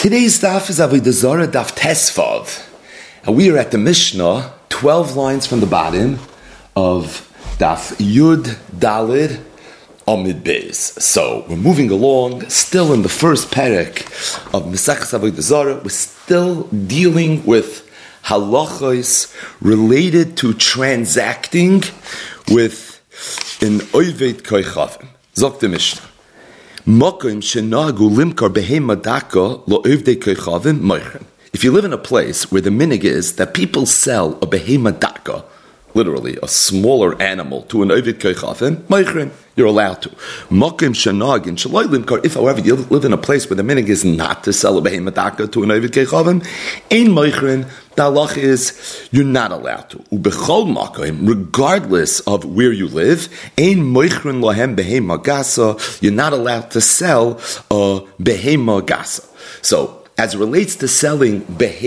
Today's daf is Avodah Zarah daf Tesvav. And we are at the Mishnah, 12 lines from the bottom of daf Yud Dalid Amid Beis. So we're moving along, still in the first perek of Mesechus Avodah Zarah. We're still dealing with halachos related to transacting with an Oved Koichavim. Zok the Mishnah. If you live in a place where the minig is that people sell a behema daka, literally a smaller animal, to an ovid koichavim, meichrin, you're allowed to. If, however, you live in a place where the minig is not to sell a behema daka to an ovid koichavim, ein meichrin, the halach is you're not allowed to. Regardless of where you live, ein meichrin lohem behema gasa, you're not allowed to sell a behema gasa. So, as it relates to selling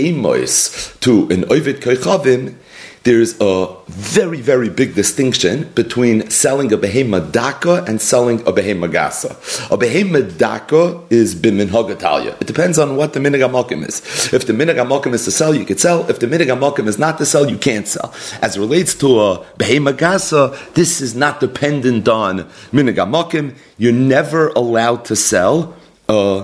behemos to an ovid koichavim, there's a very, very big distinction between selling a behema daka and selling a behema gasa. A behema daka is b'minhag Italia. It depends on what the minhag hamakom is. If the minhag hamakom is to sell, you could sell. If the minhag hamakom is not to sell, you can't sell. As it relates to a behema gasa, this is not dependent on minhag hamakom. You're never allowed to sell a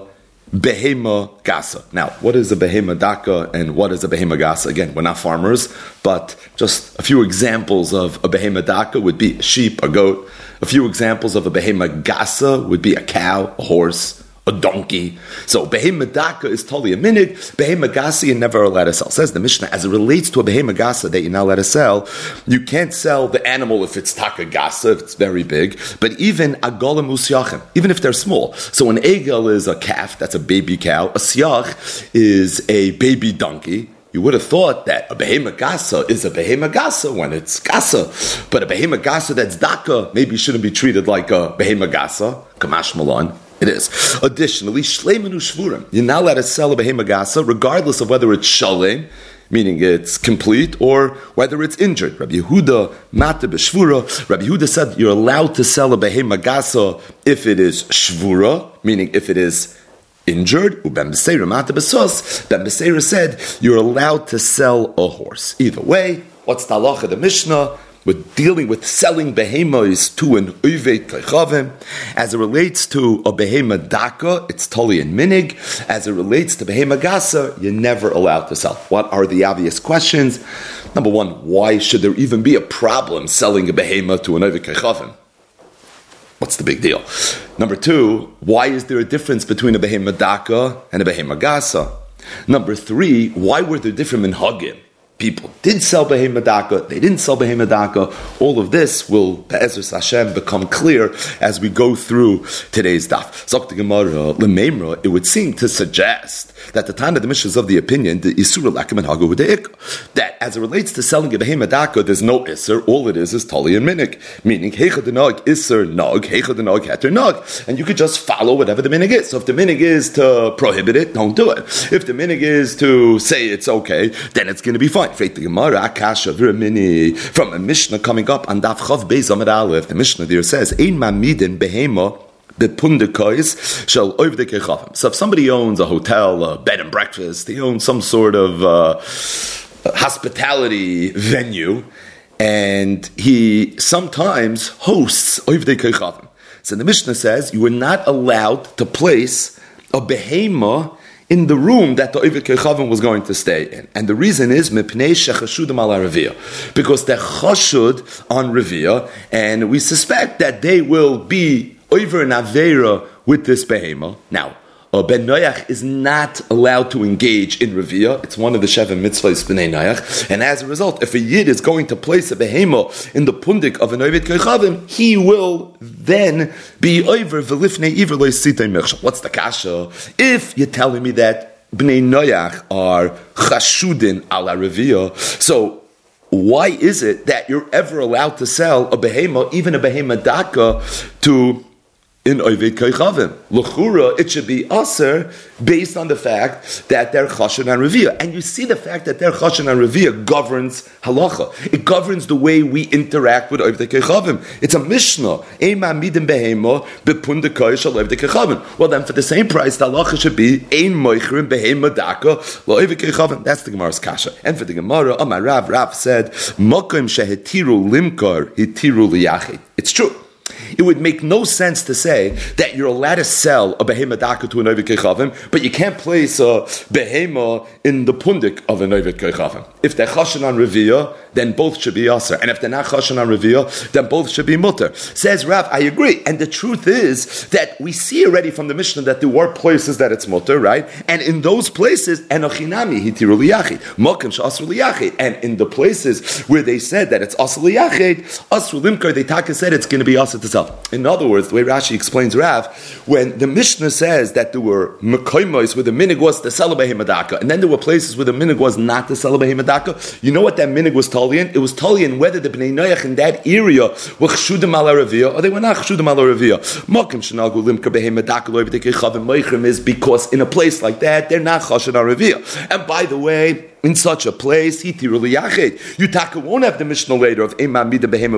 behema gasa. Now, what is a behema daka and what is a behema gasa? Again, we're not farmers, but just a few examples of a behema daka would be a sheep, a goat. A few examples of a behema gasa would be a cow, a horse, a donkey. So behema daka is totally a minig. Behema gasa you're never allowed to sell. Says the Mishnah, as it relates to a behema gasa that you're not allowed to sell, you can't sell the animal if it's taka gasa, if it's very big. But even agolim usyachim, even if they're small. So an egel is a calf, that's a baby cow. A syach is a baby donkey. You would have thought that a behema gasa is a behema gasa when it's gasa. But a behema gasa that's daka maybe shouldn't be treated like a behema gasa. Kamash malan. It is. Additionally, shleiman u'shvurim. You're not allowed to sell a behema gasa regardless of whether it's shalem, meaning it's complete, or whether it's injured. Rabbi Yehuda mata b'shvura. Rabbi Yehuda said you're allowed to sell a behema gasa if it is shvura, meaning if it is injured. Ben Beseira mata b'sos. Ben Beseira said you're allowed to sell a horse. Either way, what's the halacha of the Mishnah? We're dealing with selling behemos to an oved koichavim. As it relates to a behema daka, it's totally in minig. As it relates to behema gasa, you're never allowed to sell. What are the obvious questions? Number one, why should there even be a problem selling a behema to an oved koichavim? What's the big deal? Number two, why is there a difference between a behema daka and a behema gasa? Number three, why were there different minhagim? People did sell behema daka, they didn't sell behema daka. All of this will, be'ezus Hashem, become clear as we go through today's daf. Zok the Gemara, l'meimra, it would seem to suggest that the Tana the Mishnah is of the opinion that isur lakim and hagu v'de'ik, that as it relates to selling a behema daka, there's no isur. All it is tali and minik, meaning heicha denag isur nag, heicha denag heter nag, and you could just follow whatever the minig is. So if the minig is to prohibit it, don't do it. If the minig is to say it's okay, then it's going to be fine. From a Mishnah coming up on Daf Chav Beis Amud Aleph, the Mishnah there says, "Ein mamidin behema bepundikois shall ovdei koichavim." So if somebody owns a hotel, a bed and breakfast, he owns some sort of hospitality venue, and he sometimes hosts ovdei koichavim. So the Mishnah says you are not allowed to place a behema in the room that the Oved Koichavim was going to stay in. And the reason is mipnei shechashudim ala revia, because they're chashud on revia, and we suspect that they will be over an avera with this behema. Now, a ben noyach is not allowed to engage in revia. It's one of the Sheva mitzvahs b'nei noyach, and as a result, if a yid is going to place a behema in the pundik of an Oved Koichavim, he will then be over v'lifnei iver lo yisitei mechshel. What's the kasha? If you're telling me that b'nei noyach are chashudin ala revia, so why is it that you're ever allowed to sell a behema, even a behema daka, to in Oived Koichavim. L'chura, it should be aser based on the fact that they're Chashan and Reviyah. And you see the fact that they're Chashan and Reviyah governs halacha. It governs the way we interact with Oived Koichavim. It's a Mishnah. Eima midim behema bepunda koish al Oived Koichavim. Well then, for the same price, the halacha should be ein moichrim behema daka l'Oived Koichavim. That's the Gemara's kasha. And for the Gemara, Amar Rav said, Mokim shehetiru limkar hitiru liyachid. It's true. It would make no sense to say that you're allowed to sell a behema daka to an Oived Koichavim, but you can't place a behema in the pundik of an Oived Koichavim. If they're chashan on Reviyah, then both should be aser. And if they're not chashan on Reviyah, then both should be mutter. Says Rav, I agree. And the truth is that we see already from the Mishnah that there were places that it's mutter, right? And in those places, enochinami hitiru liyachid, mokim she'asru liyachid. And in the places where they said that it's asru liyachid, asru limkar, they taka said it's going to be asr to sell. In other words, the way Rashi explains Rav, when the Mishnah says that there were mekoimos where the minig was to sell a behema daka, and then there were places where the minig was not to sell a behema daka, you know what that minig was talian? It was talian whether the Bnei Noach in that area were chshudim ala Reviyah or they were not chshudim ala Reviyah. Mokim shenagu limka behema daka lo yibdei kechavim moichrim is because in a place like that they're not chashan ala Reviyah. And by the way, in such a place, you taka won't have the Mishnah later of when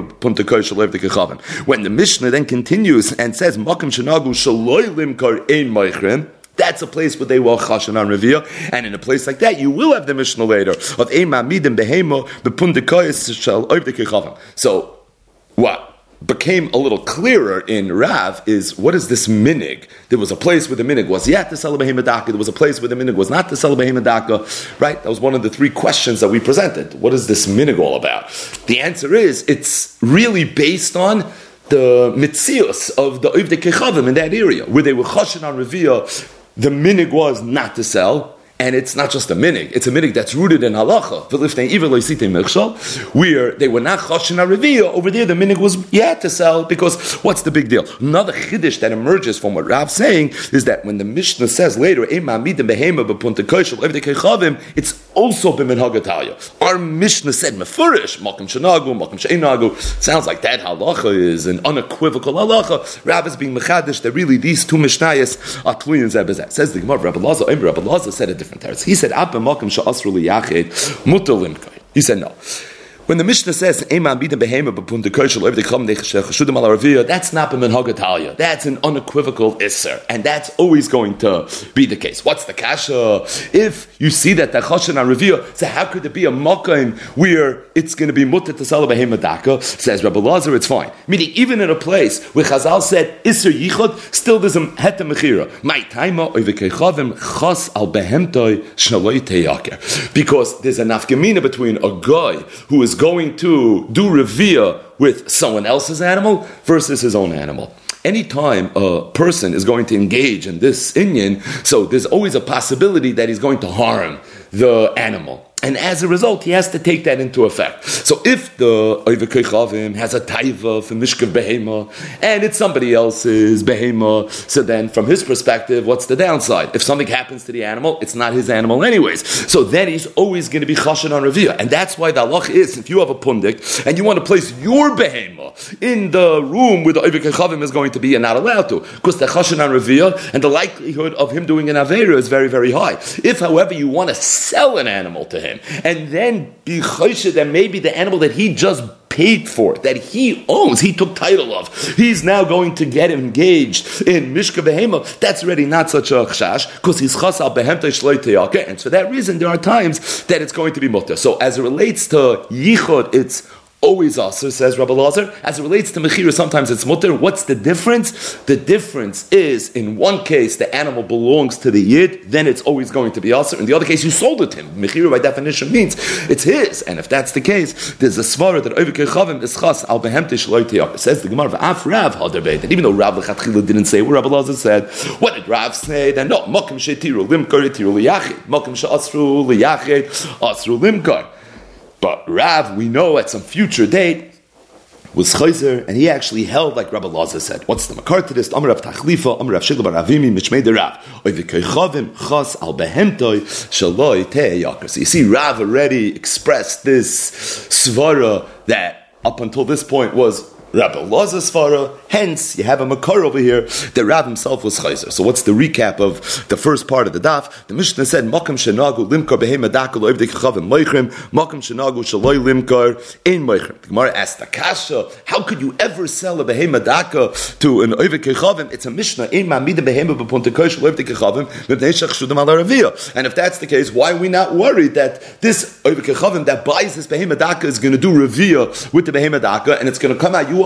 the Mishnah then continues and says Makom shenagu shaloi limkar ein moichrim. That's a place where they were chashan on Reviyah, and in a place like that, you will have the Mishnah later of ema midim behemo bepundikoyes shal oivdei kechavim. So, what became a little clearer in Rav is, what is this minig? There was a place where the minig was yet to sell a behema daka. There was a place where the minig was not to sell a behema daka. Right? That was one of the three questions that we presented. What is this minig all about? The answer is, it's really based on the mitzius of the oivdei kechavim in that area, where they were chashan on Reviyah. The minig was not to sell, and it's not just a minig, it's a minig that's rooted in halacha. Where they were not chashin Reviyah, over there the minig was to sell, because what's the big deal? Another chiddush that emerges from what Rav's saying is that when the Mishnah says later, it's also b'minhag Italia. Our Mishnah said mefurish, makom shenagu, makom she'enagu. Sounds like that halacha is an unequivocal halacha. Rav is being mechadish that really these two mishnayos are tluyin zeh b'zeh. Says the Gemara, Rabbi Lazar said a different teretz. He said, "Abba makom she'asru liyachid mutar limkai." He said no. When the Mishnah says, that's not b'minhag Italia. That's an unequivocal isser. And that's always going to be the case. What's the kasha? If you see that the chashan on Reviyah, so how could there be a makom where it's going to be mutter to sell a behema daka? Says Rabbi Lazar, it's fine. Meaning, even in a place where Chazal said, isser yichud, still there's a het mechira. Because there's a nafkamina between a guy who is going to do Reviyah with someone else's animal versus his own animal. Anytime a person is going to engage in this inyan, so there's always a possibility that he's going to harm the animal. And as a result, he has to take that into effect. So if the Oived Koichavim has a taiva for Mishkav Behema, and it's somebody else's Behema, so then from his perspective, what's the downside? If something happens to the animal, it's not his animal anyways. So then he's always going to be chashan on Reviyah. And that's why the halach is, if you have a pundik, and you want to place your Behema in the room where the Oived Koichavim is going to be, you're not allowed to. Because the chashan on Reviyah, and the likelihood of him doing an Aveira is very, very high. If, however, you want to sell an animal to him, and then be choshed that maybe the animal that he just paid for, that he owns, he took title of, he's now going to get engaged in Mishka Behema, that's already not such a chashash, because he's chas al behemta shloi teyake, and for that reason there are times that it's going to be mutter. So as it relates to yichud, it's always aser, says Rabbi Lazar. As it relates to mechira, sometimes it's mutter. What's the difference? The difference is, in one case, the animal belongs to the yid, then it's always going to be aser. In the other case, you sold it to him. Mechira, by definition, means it's his. And if that's the case, there's a svara that Oived Koichavim is chas al behemte shloi teyake. Says the Gemara, v'af Rav hadarbeit. And even though Rav lechatchila didn't say what Rabbi Lazar said, what did Rav say? Then no, makom she'tiru limkar tiru liyachid, makom she'asru liyachid, asru limkar. But Rav, we know at some future date, was chayzer, and he actually held like Rabbi Lazar said. What's the makar to this? Amar Rav Tachlifa, Amar Rav Shigla bar Avimi, Mishmei de Rav. Oived Koichavim chas al behemtoi shaloi teyakar. So you see, Rav already expressed this svara that up until this point was Rabbi Elazar's svara. Hence, you have a makar over here that Rav himself was chayzer. So what's the recap of the first part of the daf? The Mishnah said, Makam shenagu limkar behema daka lo evdei kechavim moichrim, Makam shenagu shaloi limkar ein moichrim. The Gemara asked the kasha, how could you ever sell a behema daka to an evdei kechavim? It's a Mishnah, ein ma'amida behema b'puntekoy shalo evdei kechavim, mipnei shechshudim ala raviyah. And if that's the case, why are we not worried that this evdei kechavim that buys this behema daka is going to do raviyah with the behema daka, and it's going to come out,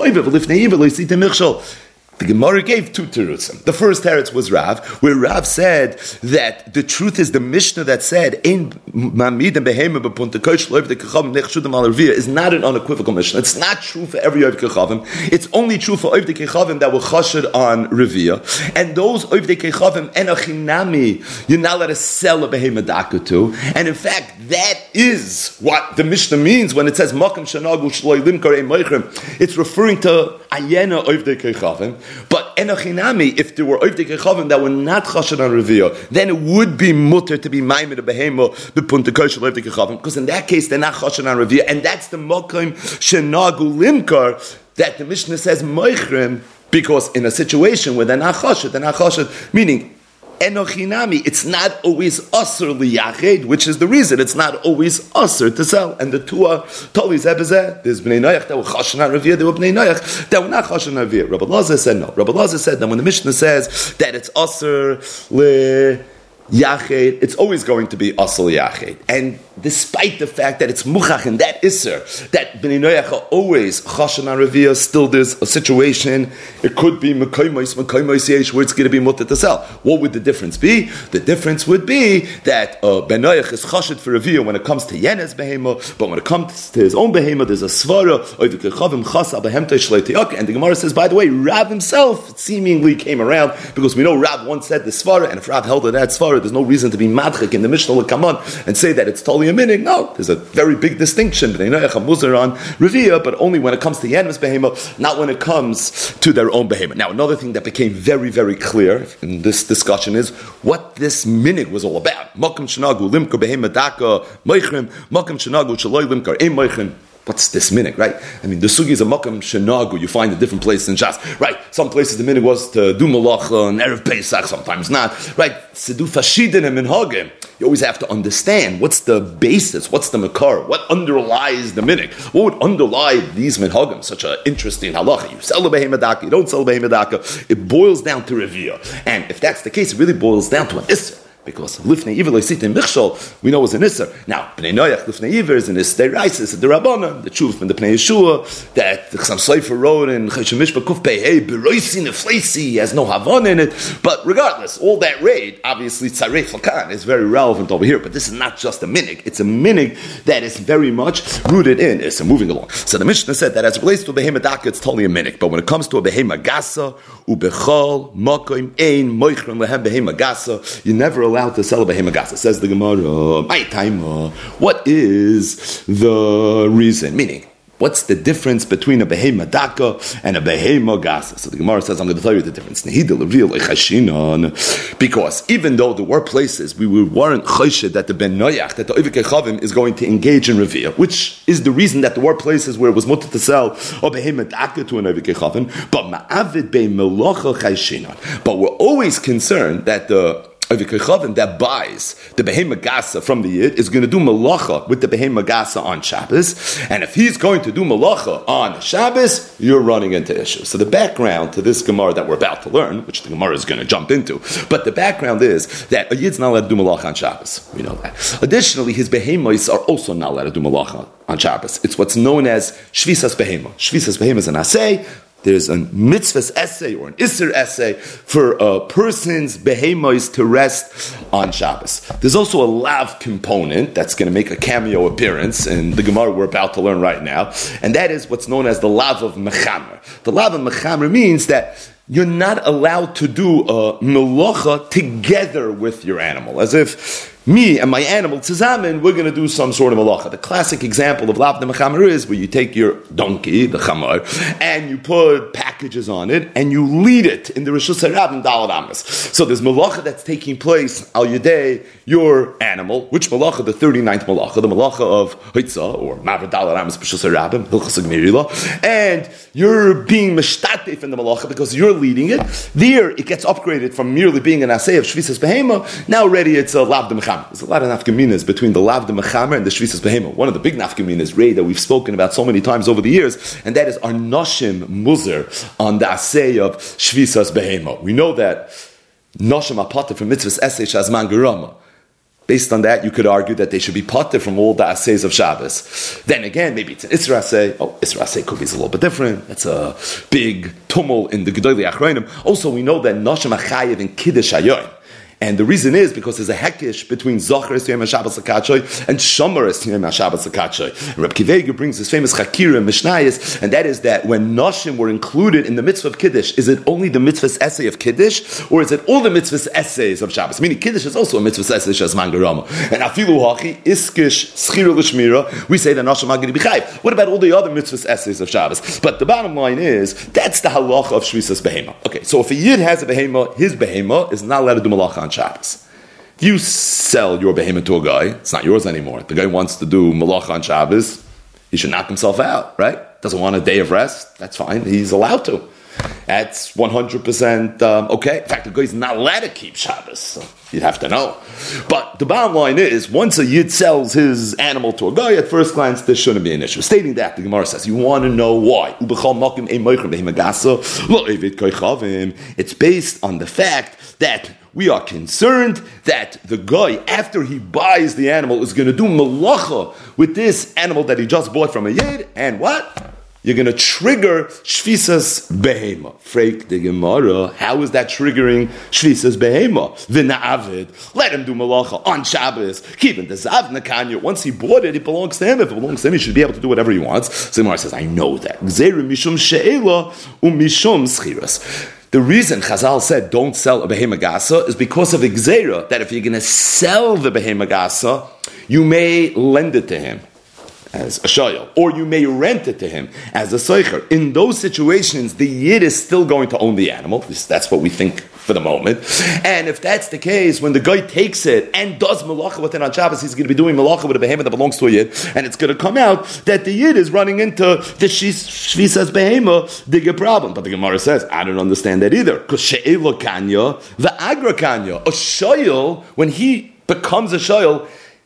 the Gemara gave two terutzim. The first teretz was Rav, where Rav said that the truth is the Mishnah that said is not an unequivocal Mishnah. It's not true for every Ovdei Kechavim. It's only true for Ovdei Kechavim that were chashid on Reviyah. And those Ovdei Kechavim enochinami, you're not allowed to sell a behema daka to. And in fact, that is what the Mishnah means when it says Makam Shanagu Shloi Limkar Ein Moichrim. It's referring to Ayena Ovdei Kechavim. But enochinami, if there were Ovdei Kechavim that were not chashid on Reviyah, then it would be mutter to be maimed a behema b'puntekoy shel Ovdei Kechavim, because in that case they're not chashid on Reviyah, and that's the Makam Shenagu Limkar that the Mishnah says moichrim, because in a situation where they're not chashid, meaning enochinami, it's not always asur liyached, which is the reason it's not always asur to sell. And the two are totally zebezeh. There's bnei noyach that were chashan on Reviyah, there were bnei noyach that were not chashan on Reviyah. Rabbi Elazar said no. Rabbi Elazar said that when the Mishnah says that it's asur liyached, it's always going to be asur liyached. And despite the fact that it's muchach and that iser, that bnei noyach are always chashan on Reviyah, still there's a situation, it could be mekaymois yesh, where it's going to be mutter to sell. What would the difference be? The difference would be that ben noyach is chashid for Reviyah when it comes to Yenes behema, but when it comes to his own behema, there's a svara, and the Gemara says, by the way, Rav himself seemingly came around, because we know Rav once said the svara, and if Rav held that svara, there's no reason to be madchik in the Mishnah will come on and say that it's totally a minig. No, there's a very big distinction. Bnei noyach are muzar on Reviyah, but only when it comes to Yenes behema, not when it comes to their own behema. Now, another thing that became very, very clear in this discussion is what this minig was all about. Makam shenagu limkar behema daka moichrim, makam shenagu shaloi limkar ein moichrim. What's this minig, right? I mean, the sugi is a makam shenagu. You find a different place in Shas, right? Some places the minig was to do malacha and erev Pesach, sometimes not, right? To do fashidin and minhagim. You always have to understand what's the basis, what's the makar, what underlies the minig, what would underlie these minhagim. Such an interesting halacha. You sell a behema daka, you don't sell a behema daka. It boils down to Reviyah, and if that's the case, it really boils down to an isser. Because lifnei iver loisitim michshol, we know is an isser. Now, bnei noyach lifnei iver is an isser reisis, the Rabbanan, the truth from the Pnei Yeshua, that the Chassam Sofer wrote in Choshen Mishpah Kuf Pei Hey beroisin efleisi has no havon in it. But regardless, all that raid, obviously tzarei flakan is very relevant over here. But this is not just a minig; it's a minig that is very much rooted in. It's moving along. So the Mishnah said that as it relates to a behema daka, it's totally a minig. But when it comes to a behema gasa, ubechol makoim ein moichron lehem behema gasa, you never allowed to sell a behema gasa. Says the Gemara, my time. What is the reason? Meaning, what's the difference between a behema daka and a behema gasa? So the Gemara says, I'm going to tell you the difference. Because even though there were places we weren't choshed that the ben noyach, that the ovdei kechavim is going to engage in Reviyah, which is the reason that there were places where it was mutter to sell a behema daka to an ovdei kechavim, but ma'avid be melocha chayshinon. But we're always concerned that the ovdei kechavim that buys the behema gasa from the yid is going to do malacha with the behema gasa on Shabbos, and if he's going to do malacha on Shabbos, you're running into issues. So the background to this Gemara that we're about to learn, which the Gemara is going to jump into, but the background is that a yid's not allowed to do malacha on Shabbos. We know that. Additionally, his behemos are also not allowed to do malacha on Shabbos. It's what's known as shvisas behema. Shvisas behema is an asay. There's a mitzvah's essay or an isser essay for a person's behemos to rest on Shabbos. There's also a lav component that's going to make a cameo appearance in the Gemara we're about to learn right now, and that is what's known as the lav of mechamer. The lav of mechamer means that you're not allowed to do a melacha together with your animal, as if me and my animal, tzazamin, we're going to do some sort of malacha. The classic example of lav de mechamer is where you take your donkey, the chamar, and you put packages on it, and you lead it in the Rishus HaRabim Daled Amos. So there's malacha that's taking place al yedei your animal. Which malacha? The 39th malacha, the malacha of Hitzah, or Maver Daled Amos Rishus HaRabim, Hilchos HaGemirila, and you're being mishtatef in the malacha because you're leading it. There, it gets upgraded from merely being an asay of Shvisas Behema, now already it's a lav de mechamer. There's a lot of nafkaminas between the lav de mechamer and the shvisas behema. One of the big nafkaminas, Ray, that we've spoken about so many times over the years, and that is our noshim muzer on the asay of shvisas behema. We know that noshim are potter from mitzvahs esay shazman gerama. Based on that, you could argue that they should be potter from all the assays of Shabbos. Then again, maybe it's an Isra assay. Isra assay could be a little bit different. That's a big tumult in the Gedolei Achronim. Also, we know that noshim achayev in kiddush hayoim. And the reason is because there's a hekish between Zocher Yom HaShabbos HaKadshoy and Shomer Yom HaShabbos HaKadshoy. Reb Kivega brings this famous Chakira in Mishnayos, and that is that when Noshim were included in the mitzvah of Kiddush, is it only the mitzvah's essay of Kiddush, or is it all the mitzvah's essays of Shabbos? Meaning Kiddush is also a mitzvah's essay Shazman Gerama. And Afilu Hachi, Iskish, Schira L'Shmira, we say that Noshim Agri B'chayv. What about all the other mitzvah's essays of Shabbos? But the bottom line is, that's the halacha of Shvisas Behema. Okay, so if a Yid has a Behema, his Behema is not allowed to do malacha on Shabbos. If you sell your behemoth to a guy, it's not yours anymore. The guy wants to do malacha on Shabbos, he should knock himself out, right? Doesn't want a day of rest, that's fine, he's allowed to. That's 100% okay. In fact, the guy's not allowed to keep Shabbos, so you'd have to know. But the bottom line is, once a Yid sells his animal to a guy, at first glance, this shouldn't be an issue. Stating that, the Gemara says, you want to know why. It's based on the fact that we are concerned that the guy, after he buys the animal, is going to do malacha with this animal that he just bought from a Yid, and what? You're going to trigger Shvisas Behema. Freik the Gemara, how is that triggering Shvisas Behema? V'na'avid, let him do malacha on Shabbos. Keeping the Zav Nakanya, once he bought it, it belongs to him. If it belongs to him, he should be able to do whatever he wants. So the Gemara says, I know that. Gzerim mishum she'ela u'mishum schiras. The reason Chazal said don't sell a behema gasa is because of the gzeira, that if you're going to sell the behema gasa, you may lend it to him as a shayel, or you may rent it to him as a soicher. In those situations, the Yid is still going to own the animal. That's what we think for the moment. And if that's the case, when the guy takes it and does malacha with it on Shabbos, he's going to be doing malacha with a behema that belongs to a Yid, and it's going to come out that the Yid is running into the Shvisas behema, bigger problem. But the Gemara says, I don't understand that either. Because she'elo kanya, v'agra kanya. A shayel, when he becomes a shayel,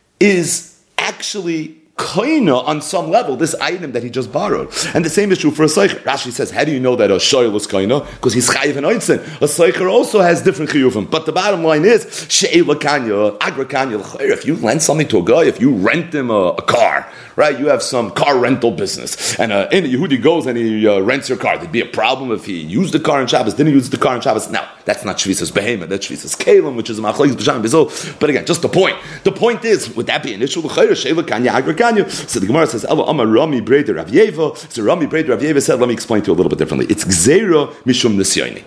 is actually koina on some level, this item that he just borrowed. And the same is true for a soicher. Rashi says, how do you know that a shoyel is koina? Because he's chayiv and oitzen. A soicher also has different chiyuvim. But the bottom line is, she'ela kanya, agra kanya, if you lend something to a guy, if you rent him a car, right? You have some car rental business, and a Yehudi goes and he rents your car. There'd be a problem if he used the car on Shabbos, didn't use the car on Shabbos. Now, that's not Shvisas Behema, that's Shvisas Kalim, which is Machlokes B'Sham B'Zol. But again, just the point. The point is, would that be an issue? She'ela kanya, agra kanya. So the Gemara says, Amar Rami Breder Rav Yeva. So Rami Breder Rav Yeva said, let me explain to you a little bit differently. It's Gzeira Mishum Nisyoni.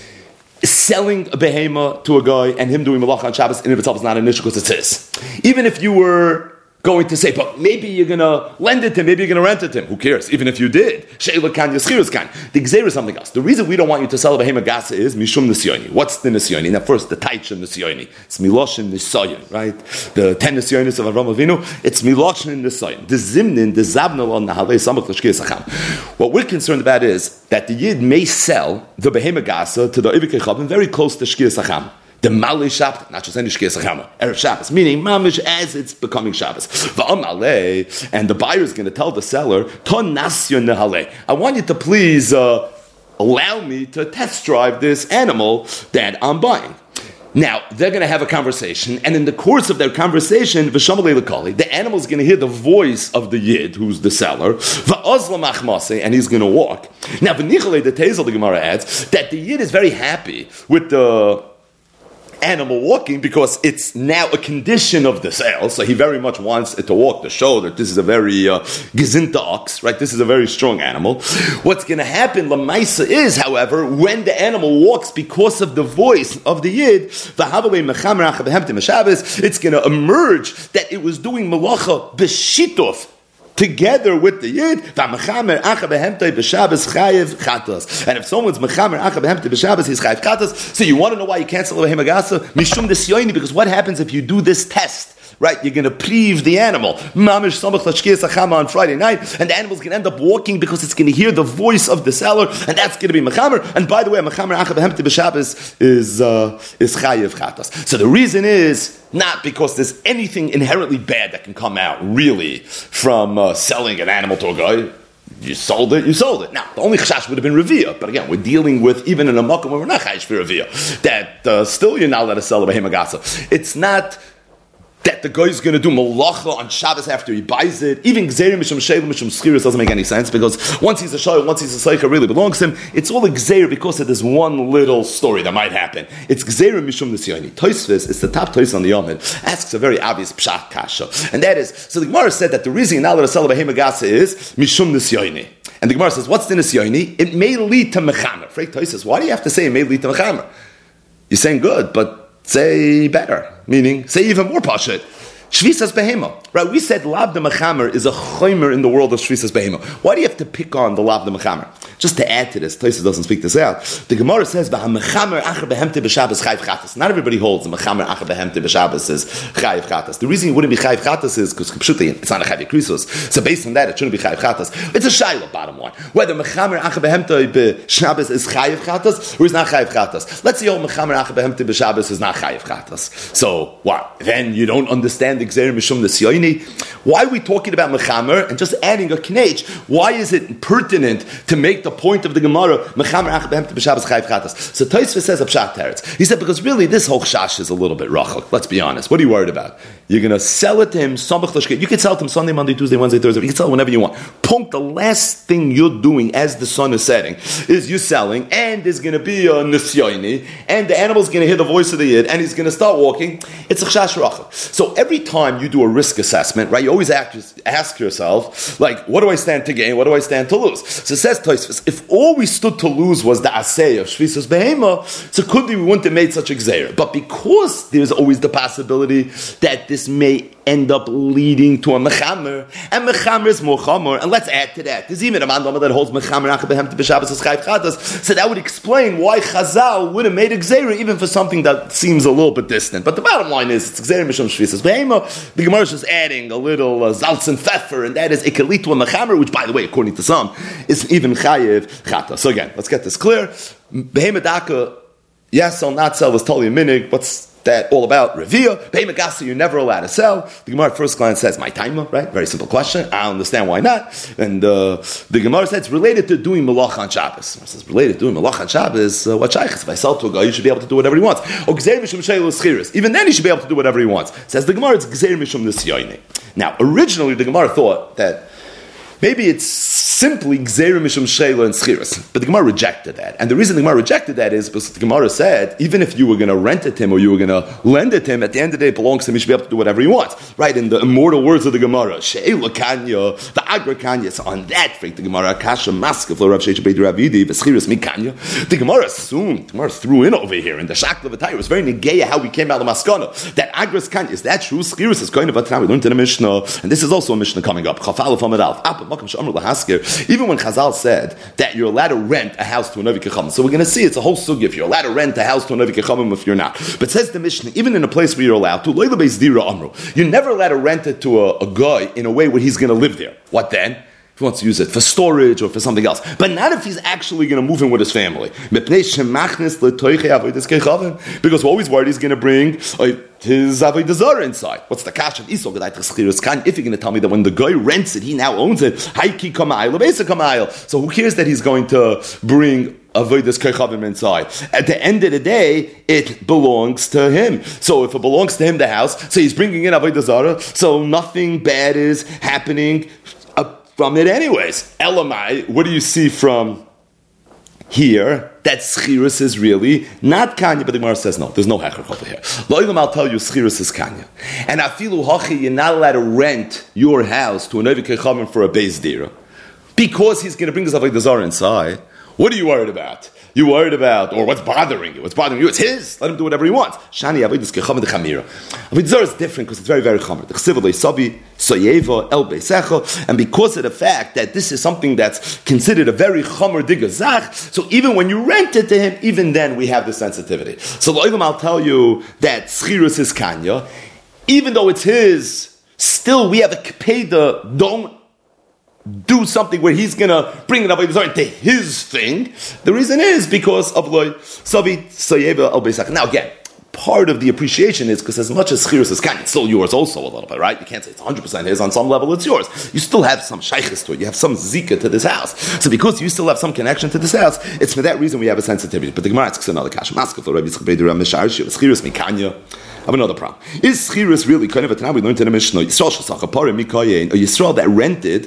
Selling a behema to a guy and him doing malacha on Shabbos in and of itself is not an issue because it's his. Even if you were going to say, but maybe you're going to lend it to him, maybe you're going to rent it to him. Who cares? Even if you did. She'ela kan, yaschiras kan. The gzeira is something else. The reason we don't want you to sell a behema gasa is mishum nisyoni. What's the nisyoni? Now first, the taich nisyoni. It's miloshin nisayon, right? The 10 nisyonis of Avraham Avinu, it's miloshin nisayon. The zimnin, the zabnal on nahalei samach l'shkei sacham. What we're concerned about is that the Yid may sell the behema gasa to the Ivik Echavim very close to shkei sacham. The Malay Shabbat, not just any Shkei Sachama, Erev Shabbos, meaning Mamish as it's becoming Shabbos. V'amalei, and the buyer is going to tell the seller, Ton Nasyon Nehale. I want you to please allow me to test drive this animal that I'm buying. Now, they're going to have a conversation, and in the course of their conversation, the animal is going to hear the voice of the Yid, who's the seller, and he's going to walk. Now, the Tezel, the Gemara adds, that the Yid is very happy with the animal walking because it's now a condition of the sale. So he very much wants it to walk to show that this is a very gezinta ox, right? This is a very strong animal. What's going to happen, Lamaisa, is, however, when the animal walks because of the voice of the Yid, it's going to emerge that it was doing malacha b'shituf together with the Yid, and if someone's mechamer acha behemte b'Shabbos, he's chayiv chatas. So you want to know why you can't sell a behema gasa? Mishum desyoini, because what happens if you do this test? Right, you're going to prive the animal. Mamish samach lashkiyas achama on Friday night, and the animal's going to end up walking because it's going to hear the voice of the seller, and that's going to be mechamer. And by the way, mechamer acha behemte b'Shabbos is chayiv chatas. So the reason is not because there's anything inherently bad that can come out really from selling an animal to a guy. You sold it. Now, the only chashash would have been Revia, but again, we're dealing with, even in a makom where we're not chayish for Revia, that still you're not allowed to sell a behema gasa. It's not that the guy is going to do malacha on Shabbos after he buys it. Even Gzerim Mishum Sheilim Mishum Schiris doesn't make any sense, because once he's a shayl, once he's a seicha, really belongs to him. It's all a Gzeir because of this one little story that might happen. It's Gzerim Mishum Nisyoni. Tosfos, it's the top Tos on the Yomid, asks a very obvious pshat kasha, and that is, so the Gemara said that the reason you're not allowed to sell a behema gasa is Mishum Nisyoni. And the Gemara says, what's the Nisyoni? It may lead to mechamer. Frek Tosfos, why do you have to say it may lead to mechamer? You're saying good, but say better, meaning say even more pashut. Shvisas behema, right? We said lav de mechamer is a chomer in the world of shvisas behema. Why do you have to pick on the lav de mechamer? Just to add to this, Tosfos doesn't speak this out. The Gemara says mechamer acher behemte b'Shabbos chayiv chatas. Not everybody holds the mechamer acher behemte b'Shabbos is chayiv chatas. The reason it wouldn't be chayiv chatas is because it's not a chayiv krisos. So based on that, it shouldn't be chayiv chatas. It's a shayla, bottom line. Whether mechamer acher behemte b'Shabbos is chayiv chatas or is not chayiv chatas. Let's say all mechamer acher behemte b'Shabbos is not chayiv chatas. So what? Then you don't understand the Gzerim Mishum Nisyoni. Why are we talking about mechamer and just adding a knech? Why is it pertinent to make the point of the Gemara mechamer ach behemte b'Shabbos chayiv chatas? So Tosfos says a pshat teretz. He said because really this whole chash is a little bit rachel. Let's be honest. What are you worried about? You're going to sell it to him samach lashkei. You can sell it to him Sunday, Monday, Tuesday, Wednesday, Thursday. You can sell it whenever you want. Punk. The last thing you're doing as the sun is setting is you selling, and there's going to be a nisyoni, and the animal's going to hear the voice of the Yid, and he's going to start walking. It's a chash rachel. So every time you do a risk assessment, right, you always ask yourself, like, what do I stand to gain? What do I stand to lose? So it says Tosfos, if all we stood to lose was the asay of shvisas behema, so could be we wouldn't have made such a gzeira. But because there's always the possibility that this may end up leading to a mechamer, and mechamer is more chamer, and let's add to that, there's even a man that holds mechamer acha behemte b'Shabbos as chayiv chatas, so that would explain why Chazal would have made a gzeira even for something that seems a little bit distant. But the bottom line is, it's gzeira mishum shvisas behema. The Gemara is just adding a little zaltz and pfeffer, and that is ikalitu a mechamer, which, by the way, according to some, is even chayiv chatas. So again, let's get this clear. Behema daka, yes, sell, not sell, was totally a minig. What's that all about? Revia. Behema gasa, you're never allowed to sell. The Gemara at first glance says, my timer, right? Very simple question. I don't understand why not. And the Gemara says it's related to doing malach on Shabbos. It says related to doing malach on Shabbos. What shaykhs? If I sell to a guy, you should be able to do whatever he wants. Or gzeir mishum sheilu schiris. Even then, he should be able to do whatever he wants. It says the Gemara, it's gzeir mishum nisyoini. Now, originally, the Gemara thought that maybe it's simply Gzeira Mishum Sheila and Schiras. But the Gemara rejected that. And the reason the Gemara rejected that is because the Gemara said, even if you were going to rent it to him or you were going to lend it to him, at the end of the day, it belongs to him, he should be able to do whatever he wants. Right? In the immortal words of the Gemara, Sheila Kanya, the Agra Kanya. So on that freak, the Gemara, Kasha Maska, Rav Sheish Beit Ravidi, Veschiras Mikanya. The Gemara assumed, the Gemara threw in over here in the Shakla V'Tayr. It was very negeya how we came out of Maskana. That Agra's Kanya, is that true? Schiras is going to Vatana. We learned in the Mishnah, and this is also a Mishnah coming up. Chafal Amid Alf. Even when Chazal said that you're allowed to rent a house to a Navi Kechamim, so we're going to see it's a whole sugi if you're allowed to rent a house to a Navi Kechamim if you're not. But says the Mishnah, even in a place where you're allowed to, you're never allowed to rent it to a guy in a way where he's going to live there. What then? If he wants to use it for storage or for something else. But not if he's actually going to move in with his family. Because we're always worried he's going to bring his Avodah Zarah inside. What's the kash of Isol? If you're going to tell me that when the guy rents it, he now owns it. So who cares that he's going to bring Avodas Kechavim inside? At the end of the day, it belongs to him. So if it belongs to him, the house, so he's bringing in Avodah Zarah, so nothing bad is happening from it anyways. Elamai, what do you see from here that schirus is really not kanya, but the Gemara says no, there's no hechach over here. Lo'ilum, I'll tell you, schirus is kanya. And afilu hachi, you're not allowed to rent your house to a Novi Kechamim for a beis dira, because he's going to bring this up like the Zara inside. What are you worried about? You worried about, or what's bothering you? What's bothering you? It's his. Let him do whatever he wants. Shani avodas kechamim de chamira. Avodah zarah is different because it's very, very chamer. The chesiv loisavi soyeva el beisecha, and because of the fact that this is something that's considered a very chamer digazach, so even when you rent it to him, even then we have the sensitivity. So lo'ilum, I'll tell you that schirus is kanya, even though it's his. Still, we have a kepeda. Don't do something where he's going to bring it up into his thing. The reason is because of Loi Savi Sayeva Al Beisach. Now again, part of the appreciation is because as much as schirus is kanya, it's still yours also a little bit, right? You can't say it's 100% his. On some level it's yours. You still have some shaykhis to it. You have some zika to this house. So because you still have some connection to this house, it's for that reason we have a sensitivity. But the Gemara asks another kasha. Schirus mikanya. I have another problem. Is schirus really kind of a time we learned in the Mishnah? Yisrael shasach a para mikayin, a Yisrael that rented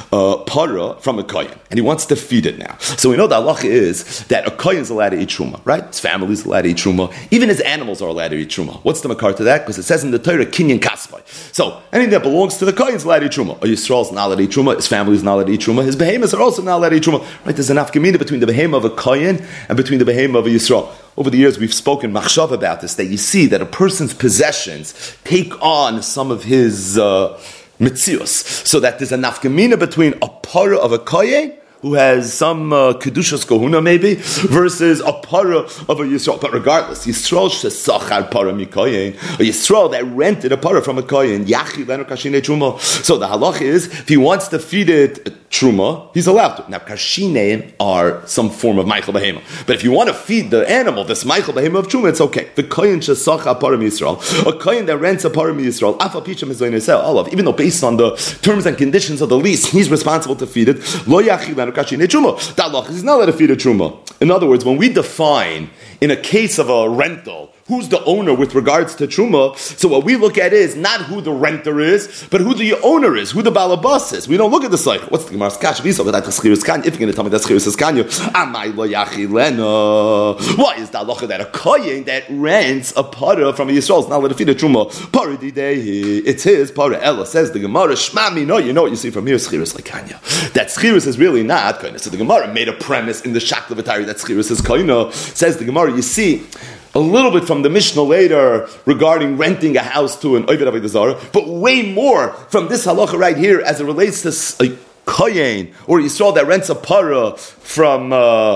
para from a kohen, and he wants to feed it now. So we know the halacha is that a kohen is allowed to eat truma, right? His family is allowed to eat truma. Even his animals are allowed to eat truma. What's the makar to that? Because it says in the Torah, kinyan kaspai. So anything that belongs to the kohen is allowed to eat truma. A Yisrael is not allowed to eat truma. His family is not allowed to eat truma. His behemoths are also not allowed to eat truma. Right? There's an afkamina between the behemoth of a kohen and between the behemoth of a Yisrael. Over the years, we've spoken machshav about this, that you see that a person's possessions take on some of his mitzios, so that there's a nafkamina between a para of a kohen who has some kedushas kohuna maybe, versus a para of a Yisrael. But regardless, Yisrael shesachar para mikoyen, a Yisrael that rented a para from a kohen, yachi lenu kashine truma. So the halach is, if he wants to feed it truma, he's allowed to. Now kashine are some form of meichel behema, but if you want to feed the animal this meichel behema of truma, it's okay. The kohen shesachar para Yisrael, a kohen that rents a para Yisrael, afa picha mizoynesel olav, even though based on the terms and conditions of the lease, he's responsible to feed it. Lo yachi lenu kashine truma. That halach is not allowed to feed a truma. In other words, when we define in a case of a rental who's the owner with regards to truma, so what we look at is not who the renter is, but who the owner is, who the balabas is. We don't look at the cycle. What's the Gemara's kash? If you're going to tell me that schirus is kanya, amai lo yachi lena. Why is that halacha that a kohen that rents a para from a Yisrael is not allowed to feed a truma? Para didehi, it's his para. Ella says the Gemara, shmami. No, you know what you see from here, schirus like kanya. That schirus is really not kanya. So the Gemara made a premise in the Shaklavatari that schirus is kanya. Says the Gemara, you see a little bit from the Mishnah later regarding renting a house to an Oved Avodah Zarah, but way more from this halacha right here as it relates to a kohen or Yisrael that rents a para from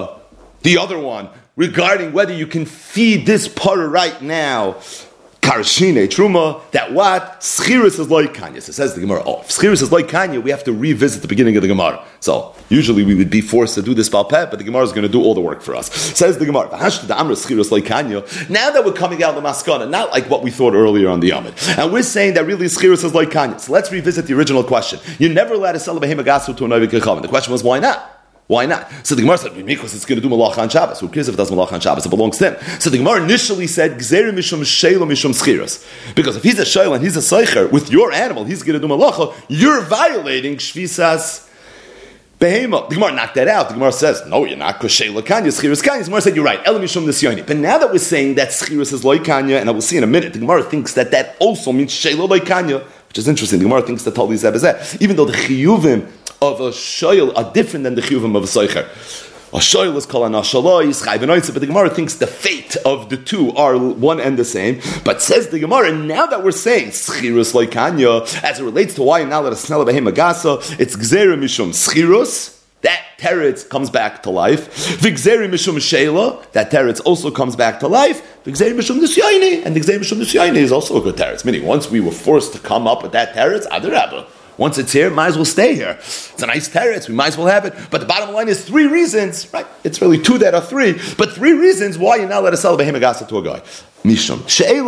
the other one, regarding whether you can feed this para right now. Karshine truma, that what? Schirus is like kanya. So says the Gemara, if schirus is like kanya, we have to revisit the beginning of the Gemara. So usually we would be forced to do this balpeh, but the Gemara is going to do all the work for us. Says the Gemara, schirus like kanya. Now that we're coming out of the maskana, not like what we thought earlier on the Yamid, and we're saying that really schirus is like kanya. So let's revisit the original question. You're never allowed to sell a behema gasu to a novi kechavim. The question was, why not? Why not? So the Gemara said, because it's going to do malacha on Shabbos. Who cares if it does malacha on Shabbos? It belongs to him. So the Gemara initially said, Gzerim mishum sheila mishum schirus. Because if he's a sheila and he's a seicher, with your animal, he's going to do malacha, you're violating shvisas behema. The Gemara knocked that out. The Gemara says, no, you're not, because sheila kanya, schirus kanya. The Gemara said, you're right, elam mishum nisyoni. But now that we're saying that schirus is loy kanya, and I will see in a minute, the Gemara thinks that also means sheila loy kanya, which is interesting. The Gemara thinks that totally zebezeh. Even though the chiyuvim of a shoyl are different than the chiyuvim of a soicher. A shoyl is called an ashaloi, chayv and oitza, but the Gemara thinks the fate of the two are one and the same. But says the Gemara, now that we're saying schirus loikanya, as it relates to why you're not allowed to smell a behema gasa, it's gzera mishum schirus. That teretz comes back to life. V'gzeri mishum sheila, that teretz also comes back to life. V'gzeri mishum nisyayni, and the gzeri mishum nisyayni is also a good teretz. Meaning, once we were forced to come up with that teretz, adarabba. Once it's here, might as well stay here. It's a nice teretz, we might as well have it. But the bottom line is 3 reasons, right? It's really 2 that are 3, but 3 reasons why you're not allowed to sell a behema gasa to a guy. Mishum sheila,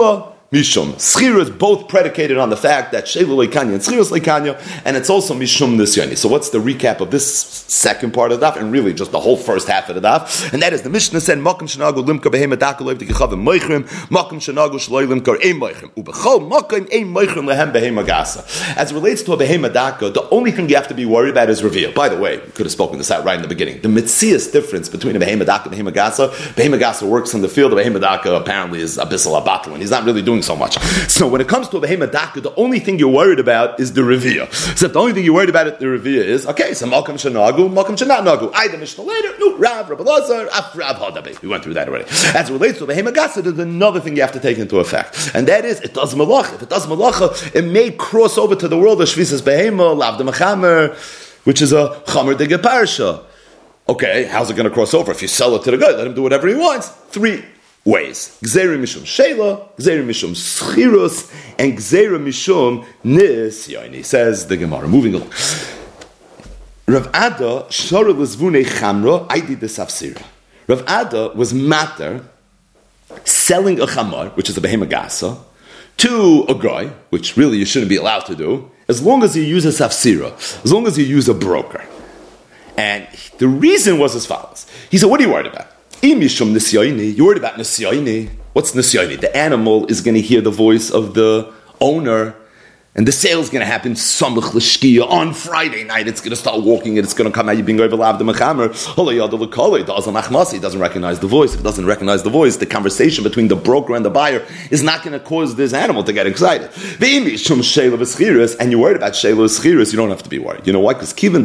Mishum Schirus, both predicated on the fact that Sheilu Leikanya and Schirus Leikanya, and it's also Mishum Nisyoni. So what's the recap of this second part of the daf, and really just the whole first half of the daf? And that is the Mishnah said, Makam Shanagu Limka Behema Daka Lev Tikachavim Moichrim, Makam Shanagu Shloi Limka Ein Moichrim, Ubechol Makam Ein Moichrim Lehem Behema Gasa. As it relates to a Behema Daka, the only thing you have to be worried about is reveal. By the way, we could have spoken this out right in the beginning. The mitzias difference between a Behema Daka and Behema Gasa works in the field. A Behema Daka apparently is Abyssal Abatal, and he's not really doing so much. So when it comes to a Behema Daka, the only thing you're worried about is the Reviyah. So the only thing you're worried about at the Reviyah is, okay, so Malkam Shanagu, Malkam Shanat Either Mishnah later, no, Rav Lazar, Rav Hadabe. We went through that already. As it relates to a Behema Gasa, there's another thing you have to take into effect. And that is, it does Malacha. If it does Malacha, it may cross over to the world of Shvisas Behema, Lav de Mechamer, which is a Chamer de Geparsha. Okay, how's it going to cross over? If you sell it to the guy, let him do whatever he wants. 3 ways. Gzeira mishum sheila, Gzeira mishum schirus, and Gzeira mishum nisyoni, says the Gemara. Moving along. Rav Ada, shara lezvunei chamra, I did the safsira. Rav Ada was matter, selling a chamar, which is a behema gasa, to a guy, which really you shouldn't be allowed to do, as long as you use a safsira, as long as you use a broker. And the reason was as follows. He said, what are you worried about? You're worried about Nisyoini. What's Nisyoini? The animal is going to hear the voice of the owner, and the sale is going to happen Samach L'Shkiya on Friday night. It's going to start walking, and it's going to come out. You're being over Lav de Mechamer. He doesn't recognize the voice. If it doesn't recognize the voice, the conversation between the broker and the buyer is not going to cause this animal to get excited. And you're worried about Sheila Schiris, you don't have to be worried. You know why? Because being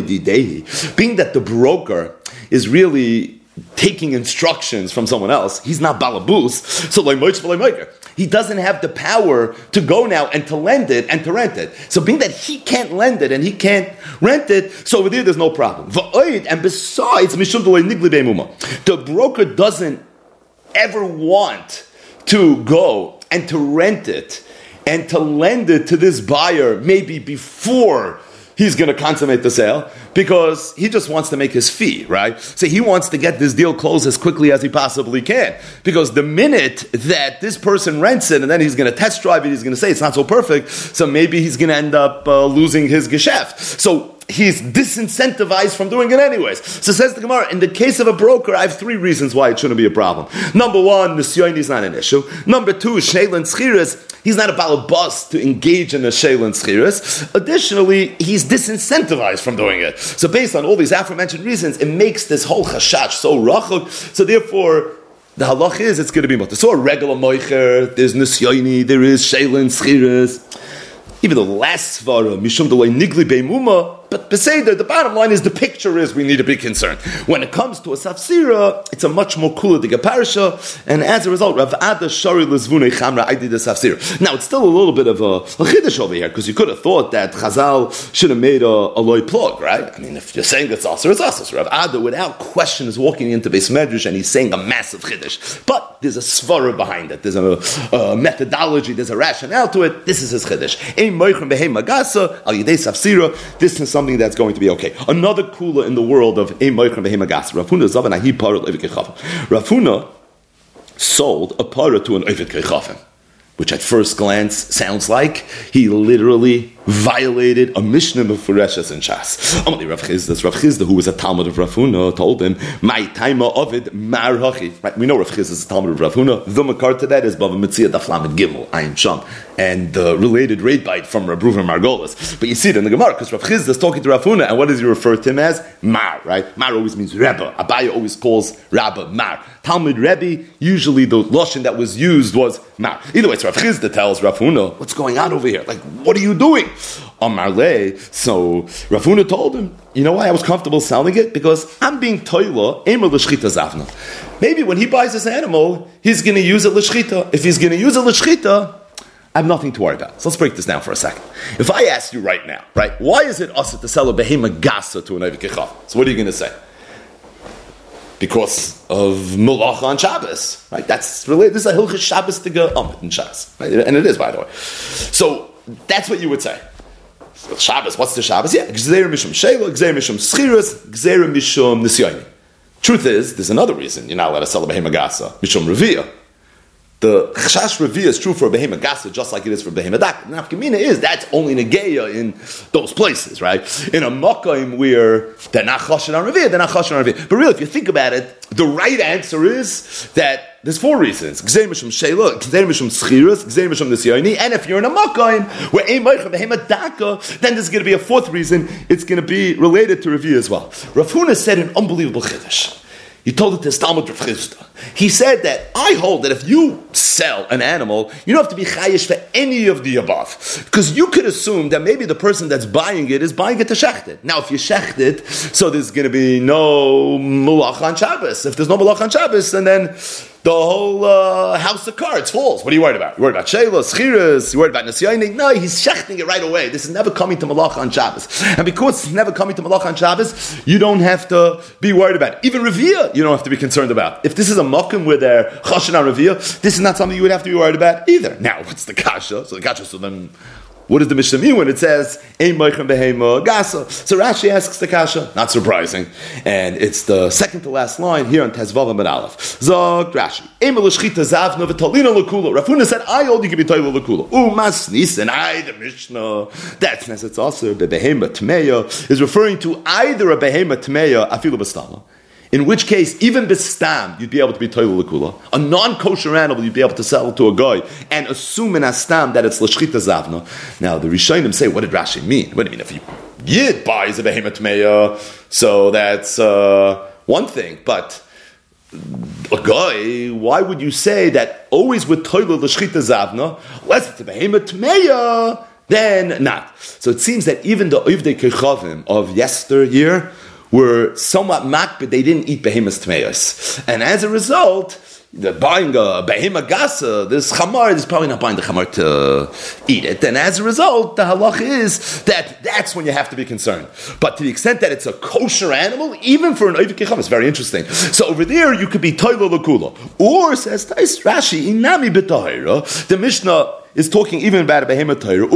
that the broker is really taking instructions from someone else, he's not balabus, so he doesn't have the power to go now and to lend it and to rent it. So being that he can't lend it and he can't rent it, so over there's no problem. And besides, the broker doesn't ever want to go and to rent it and to lend it to this buyer maybe before he's going to consummate the sale, because he just wants to make his fee, right? So he wants to get this deal closed as quickly as he possibly can. Because the minute that this person rents it and then he's going to test drive it, he's going to say it's not so perfect, so maybe he's going to end up losing his geschäft. So he's disincentivized from doing it anyways. So says the Gemara, in the case of a broker, I have 3 reasons why it shouldn't be a problem. Number 1, the Nisyoini is not an issue. Number 2, Sheila and Schiris, he's not a balabas to engage in a Sheila and Schiris. Additionally, he's disincentivized from doing it. So based on all these aforementioned reasons, it makes this whole chashash so rachuk. So therefore, the halach is it's going to be mutter. So a regular moicher, there's Nisyoini, there is Sheila and Schiris. Even the last svara, mishum delay nigli beimuma, but beseder, the bottom line is the picture is we need to be concerned. When it comes to a safsira, it's a much more cooler diga parsha, and as a result, Rav Ada shari lezvunei chamra I did the safsira. Now it's still a little bit of a chiddush over here, because you could have thought that Chazal should have made a loy plug, right? I mean, if you're saying it's aser, it's aser. So Rav Ada, without question, is walking into Beis Medrash and he's saying a massive chiddush. But there's a svara behind it. There's a methodology. There's a rationale to it. This is his chiddush. This is something that's going to be okay. Another kula in the world of Rav Huna sold a para to an Ovid Kechafim, which at first glance sounds like he literally violated a Mishnah Mefureshes in Shas. Rav Chizda, who was a Talmud of Rav Huna, told him, "My time of it mar hachi." Right? We know Rav Chizda is a Talmud of Rav Huna. The makar to that is Bava Metzia Daflamet Gimel Ayin Sham, and the related raid bite from Rav Reuven Margolis. But you see it in the Gemara because Rav Chizda is talking to Rav Huna, and what does he refer to him as? Mar, right? Mar always means Rebbe. Abaya always calls Rabba Mar. Talmud Rebbe, usually the lashon that was used was Mar. Either way, so Rav Chizda tells Rav Huna, "What's going on over here? Like, what are you doing?" Amarle. So Rav Huna told him, "You know why I was comfortable selling it? Because I'm being toila emer l'shchita zavna. Maybe when he buys this animal, he's going to use it l'shchita. If he's going to use it l'shchita, I have nothing to worry about." So let's break this down for a second. If I ask you right now, right, why is it us to sell a behema gasa to an Ovid Kechaf? So what are you going to say? Because of Mulacha on Shabbos, right? That's related. This is a Hilchos Shabbos Tiga Amit in Shas, right? And it is, by the way. So that's what you would say. So Shabbos, what's the Shabbos? Yeah, Gzeira Mishum Sheila, Gzeira Mishum Schiris, Gzeira Mishum Nisyoini. Truth is, there's another reason you're not allowed to sell a behema gasa, Mishum Reviyah. the Chashash Revi is true for a Behema Gasa just like it is for Behema Dak. Nafkamina is that's only Negeya in those places, right? In a Makkaim where they're not Chashan on Revi, they're not Chashan on Revi. But really, if you think about it, the right answer is that there's 4 reasons. Gzeir Mishum Sheila, Gzeir Mishum Schiras, Gzeir Mishum Nisyoni, and if you're in a Makkaim where Ein Moicha Behema Daka, then there's going to be a 4th reason. It's going to be related to Revi as well. Rav Huna said an unbelievable Chiddush. He told it to his Talmud Rav Chisda. He said that I hold that if you sell an animal, you don't have to be chayish for any of the above. Because you could assume that maybe the person that's buying it is buying it to shecht it. Now, if you shecht it, so there's going to be no mulach on Shabbos. If there's no mulach on Shabbos, and then the whole house of cards falls. What are you worried about? You worried about Sheila, Schiras? You worried about Nesiyani? No, he's shechting it right away. This is never coming to Malach on Shabbos. And because it's never coming to Malach on Shabbos, you don't have to be worried about it. Even Reviyah, you don't have to be concerned about. If this is a Mokum where they're Chashan on Reviyah, this is not something you would have to be worried about either. Now, what's the Kasha? So then, what does the Mishnah mean when it says Ein Moichem Behema Gasa? So Rashi asks the Kasha, not surprising, and it's the second to last line here on Tezvav and Aleph. Zog Rashi, Ein Melashchita Zavna V'Talina L'Kula. Rav Huna said, I hold you can be Toila L'Kula. Umas Nisan, the Mishnah. That's Nesetz Aser Behema Tmeya is referring to either a Behema Tmeya Afilu B'Stama. In which case, even bestam, you'd be able to be toilu l'kula. A non-kosher animal, you'd be able to sell it to a guy and assume in astam that it's l'shchita zavna. Now, the Rishonim say, what did Rashi mean? What do you mean? If you Yid buys a behemoth meya, so that's one thing. But a guy, why would you say that always with toilu l'shchita zavna, unless it's a behemoth meya, then not? So it seems that even the Oivdei Kechavim of yesteryear were somewhat makbid, they didn't eat behemoth tmeyos. And as a result, they're buying a behemoth gasa, this chamar, is probably not buying the chamar to eat it. And as a result, the halach is that that's when you have to be concerned. But to the extent that it's a kosher animal, even for an oivik kecham, it's very interesting. So over there, you could be toilo l'kula. Or, says Tais Rashi, inami b'tahira, the Mishnah is talking even about a behemoth Torah,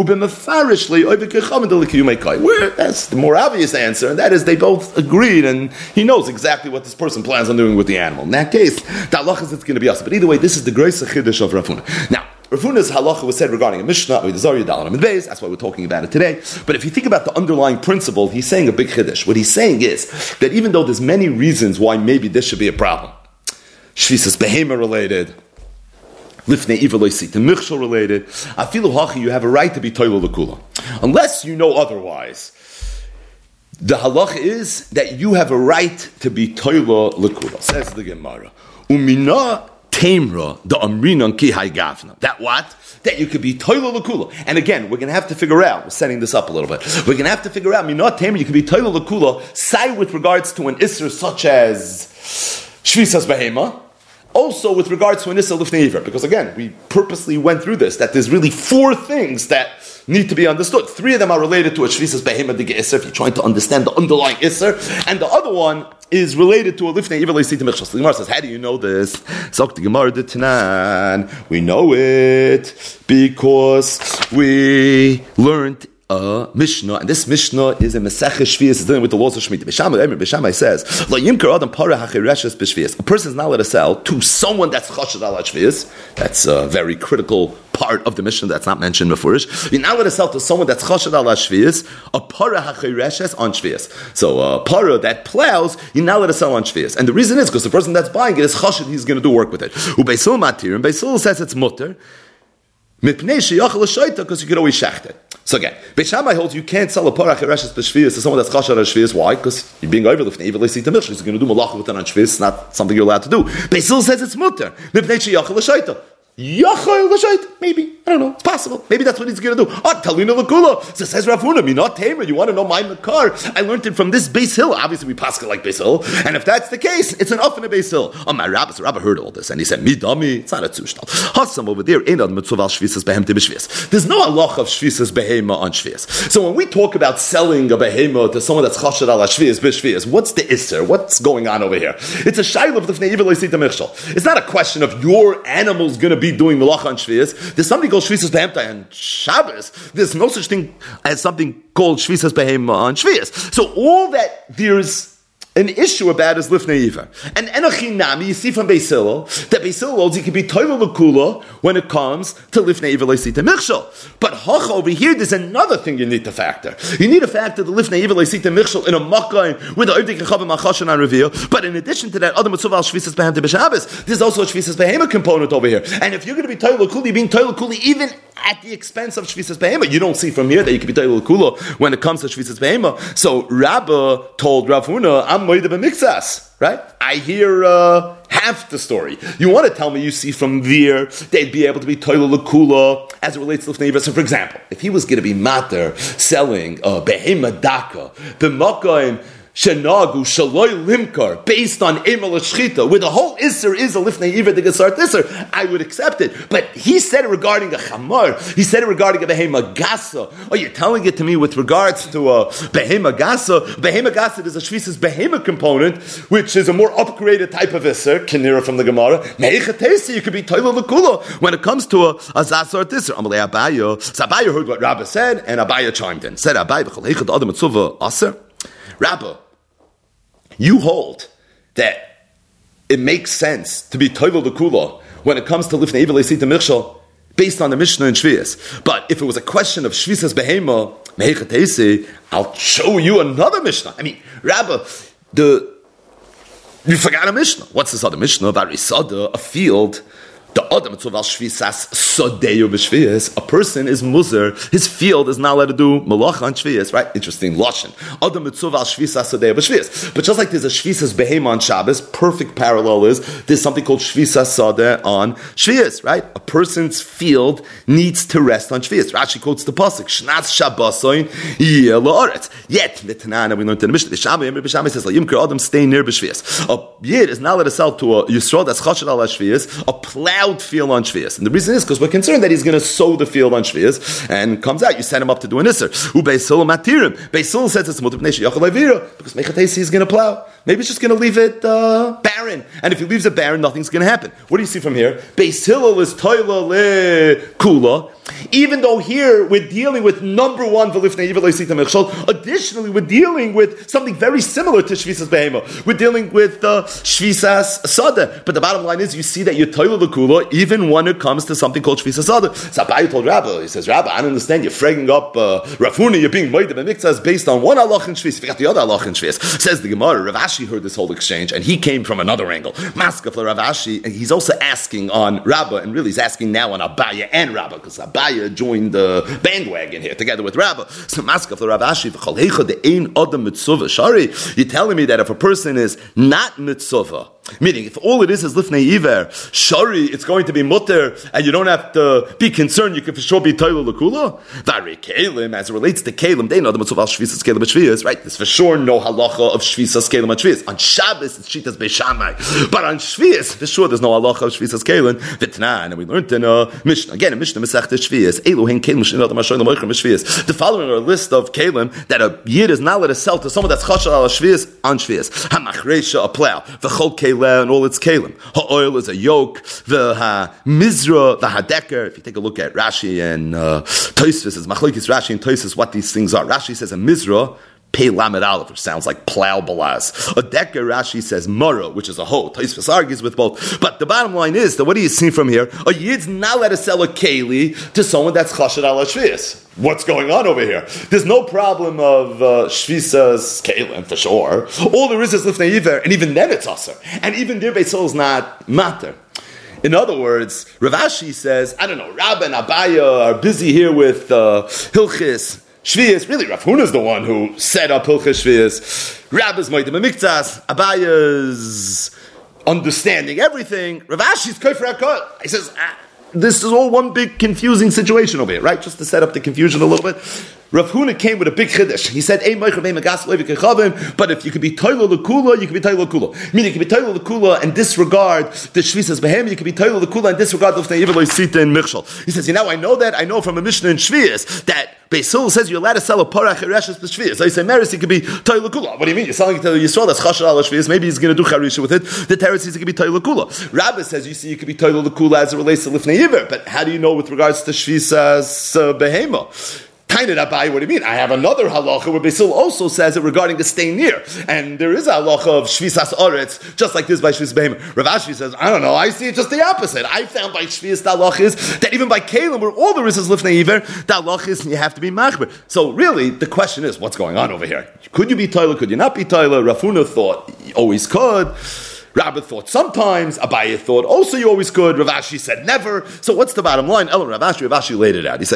where that's the more obvious answer, and that is they both agreed, and he knows exactly what this person plans on doing with the animal. In that case, the halacha is it's going to be us. But either way, this is the greatest chiddush of Rav Huna. Now, Rav Huna's halacha was said regarding a Mishnah, that's why we're talking about it today. But if you think about the underlying principle, he's saying a big chiddush. What he's saying is that even though there's many reasons why maybe this should be a problem, Shvisas behemoth related, Lifnei Iveloisi, to Michshel related, Afilu Hachi, you have a right to be Toilo L'Kula. Unless you know otherwise, the halach is that you have a right to be Toilo L'Kula. Says the Gemara. Umina Temra, the Amrinan Ki Hai Gavna. That what? That you could be Toilo L'Kula. And again, we're going to have to figure out, we're setting this up a little bit, we're going to have to figure out, Minah Temra, you could be Toilo L'Kula, say with regards to an Isser such as Shvisas Behema, also with regards to an Issa Lifnei Iver, because again, we purposely went through this, that there's really 4 things that need to be understood. 3 of them are related to a Shvisas Behema Dige Isser, if you're trying to understand the underlying Isser, and the other one is related to a Lifnei Iver Leisita Michshel. The Gemara says, how do you know this? Zok the Gemara de Tanan. We know it because we learned Mishnah, and this Mishnah is a Mesechah Shvius, is dealing with the laws of Shemitah. Beishamai says, "Lo yimker adam para hachireshes b'shvius." A person is not allowed to sell to someone that's chashed ala shvius. That's a very critical part of the Mishnah that's not mentioned before. You're not allowed to sell to someone that's chashed ala shvius a para hachireshes on shvius. So a para that plows, you're not allowed to sell on shvius, and the reason is because the person that's buying it is chashed; he's going to do work with it. Ubeisul matir, and Beisul says it's mutter. Because you could always shecht it. So again, Beit Shammai holds you can't sell a parach ereshes b'shvius to someone that's chasher on shvius. Why? Because you're being overlifted. Even if he's going to do malacha with it on shvius, it's not something you're allowed to do. Beit Hillel says it's mutter. Maybe. I don't know. It's possible. Maybe that's what he's going to do. Talina l'kula. So says Rav Huna, me not tamer. You want to know my makar? I learned it from this Beis Hillel. Obviously, we pass it like Beis Hillel. And if that's the case, it's an off in a Beis Hillel. Oh, my rabbi, so Rabbi heard all this. And he said, me dummy. It's not a zushtal. Hassam over there, ain't on mitzuval shvisas behemte b'shvias. There's no halach of shvisas behema on shvias. So when we talk about selling a behema to someone that's chashed ala shvias b'shvias, what's the isser? What's going on over here? It's a shayla of the fnei iver leisita michshel. It's not a question of your animal's going to be doing malacha on shvias. There's something called shvisas behemta on Shabbos. There's no such thing as something called shvisas behema on shvias. So all that there's an issue about his lifnei iver. And enochin nami, you see from Beis Hillel, that Beis Hillel holds he can be toivel l'kula when it comes to lifnei iver leisita michshol. But hocha over here, there's another thing you need to factor. You need to factor the lifnei iver leisita michshol in a makkah with the oivdik and chavim achashan and reveal. But in addition to that, other mitzvah al shvisas behem to b'Shabbos, there's also a shvisas behema component over here. And if you're going to be toivel l'kula, you're being toivel l'kula even at the expense of shvisas behema. You don't see from here that you can be toivel l'kula when it comes to shvisas behema. So Rabba told Rav Huna, I'm moide b'mikzas, right? I hear half the story. You want to tell me you see from there they'd be able to be toivel l'kula as it relates to lifnei iver. So for example, if he was going to be mater selling behema daka, b'makayim shenagu shaloi limkar, based on emel shchita, where the whole isser is a lifnei iver the gesart isser, I would accept it. But he said it regarding a chamar. He said it regarding a behema gasa. Oh, you're telling it to me with regards to a behema gasa. Behema gasa is a shvisas behema component, which is a more upgraded type of isser. Kinira from the Gemara. Meichatesi, you could be toivel l'kula when it comes to a zasart isser. Amalei Abaye. So Abaye heard what Rabba said, and Abaye chimed in. Said Abaye v'chol heichad adam mitzvah aser. Rabba, you hold that it makes sense to be toivel l'kula when it comes to lifnei iver leisita michshol based on the Mishnah and Shvius. But if it was a question of Shvisas behema, mehechatesi, I'll show you another Mishnah. I mean, Rabba, you forgot a Mishnah. What's this other Mishnah? Varisada, a field. The Adam Tzoval Shvisas Sodeyu B'Shvias. A person is muzer. His field is not allowed to do malacha on Shvias, right? Interesting lashon. Adam Tzoval Shvisas Sodeyu B'Shvias. But just like there's a Shvisas Behema on Shabbos, perfect parallel is there's something called Shvisas Sadeh on Shvias, right? A person's field needs to rest on Shvias. Rashi quotes the pasuk Shnaz Shabbosoin Yeh La'aretz. Yet the Tanana we learned in the Mishnah. The Shammai says Yimker Adam stay near B'Shvias. A yid is not allowed to sell to a Yisrael that's chashad al Shvias. A plowed field on Shvias. And the reason is because we're concerned that he's going to sow the field on Shvias, and comes out, you send him up to do an Isser. Beis Hillel matirim. Beis Hillel says it's mutar b'nei sheyachal avira, because Mechatesi is going to plow. Maybe it's just going to leave it barren. And if he leaves it barren, nothing's going to happen. What do you see from here? Beis Hillel is toila le-kula. Even though here we're dealing with number one, v'lifnei iver leisita michshol, additionally we're dealing with something very similar to Shvisas behema. We're dealing with Shvisas Sadeh. But the bottom line is, you see that you're toila le-kula even when it comes to something called Shvisas Sadeh. So Abaye told Rabbi, he says, Rabbi, I don't understand, you're fragging up Rav Huna, you're being moed b'mikzas based on one halach in Shvis. You forgot the other halach in Shvis. Says the Gemara, Rav Ashi heard this whole exchange, and he came from another angle. Maska for Rav Ashi, and he's also asking on Rabba, and really he's asking now on Abaye and Rabba, because Abaye joined the bandwagon here together with Rabba. So Maska for Rav Ashi, v'chol heicha de'ein adam mitzvah shari. You're telling me that if a person is not mitzvah, meaning if all it is lifnei iver shari, it's going to be mutter, and you don't have to be concerned. You can for sure be toivel l'kula. Vari kelim, as it relates to kelim, they know the mitzvah shvisas kelim b'shvias, right? There's for sure no halacha of shvisas kelim b'shvias. On Shabbos it's shitas Beis Shammai, but on Shvias for sure there's no halacha of shvisas kelim. V'tnan, and we learned in Mishnah again in Mishnah Masechta Shvias. Eluhen kelim shenot mashoyim l'moichem b'shvias. The following are a list of kelim that a yid is not allowed to sell to someone that's chashal al shvias on Shvias. Hamachresha, a plow. V'chol and all its kalim. Ha'oil is a yoke. The ha-mizra, the ha-deker. If you take a look at Rashi and Tosfos, it's machlokes Rashi and Tosfos what these things are. Rashi says a mizra, Pei Lamed Aleph, which sounds like plow balaz. A deker, Rashi says mara, which is a hoe. Tosfos argues with both. But the bottom line is that what do you see from here? A yid's not allowed to sell a keli to someone that's chashad ala shvius. What's going on over here? There's no problem of shvisas kelim for sure. All there is lifnei iver, and even then it's aser. And even there, Beis Hillel is not matter. In other words, Rav Ashi says, I don't know, Rabba and Abaye are busy here with Hilchis Shvius. Really, Rav Huna is the one who set up Hilchis Shvius. Rabba's moed b'mikzas, Abaye's understanding everything. Rav Ashi's kofer hakol. He says, this is all one big confusing situation over here, right? Just to set up the confusion a little bit. Rav Huna came with a big chiddush. He said, but if you could be toivel l'kula, you could be toivel l'kula. Meaning you could be toivel l'kula and disregard the shvisas behem, you could be toivel l'kula and disregard the lifnei iver loisita and michshol. He says, I know that. I know from a Mishnah in Shvius that Beis Hillel says you're allowed to sell a parach ereshes b'shvius. So you say, Maris, he could be toivel l'kula. What do you mean? You're selling it to Yisrael that's chashar al shvius. Maybe he's going to do charisha with it. The Teretz says it could be toivel l'kula. Rabbi says, you see, you could be toivel l'kula as it relates to lifnei iver. But how do you know with regards to shvisas behema? Kind of Abai, what do you mean? I have another halacha where Basil also says it regarding the staying near. And there is a halacha of Shvisas Oretz, just like this by Shvis Behema. Rav Ashi says, I don't know, I see it just the opposite. I found by Shvis the halacha is that even by Kalim, where all there is Lifnei Iver, the halacha is you have to be machber. So really, the question is, what's going on over here? Could you be Toiler? Could you not be Toiler? Rav Huna thought you always could. Rabbi thought sometimes, Abaye thought also you always could, Rav Ashi said never. So what's the bottom line? Rav Ashi laid it out. He said,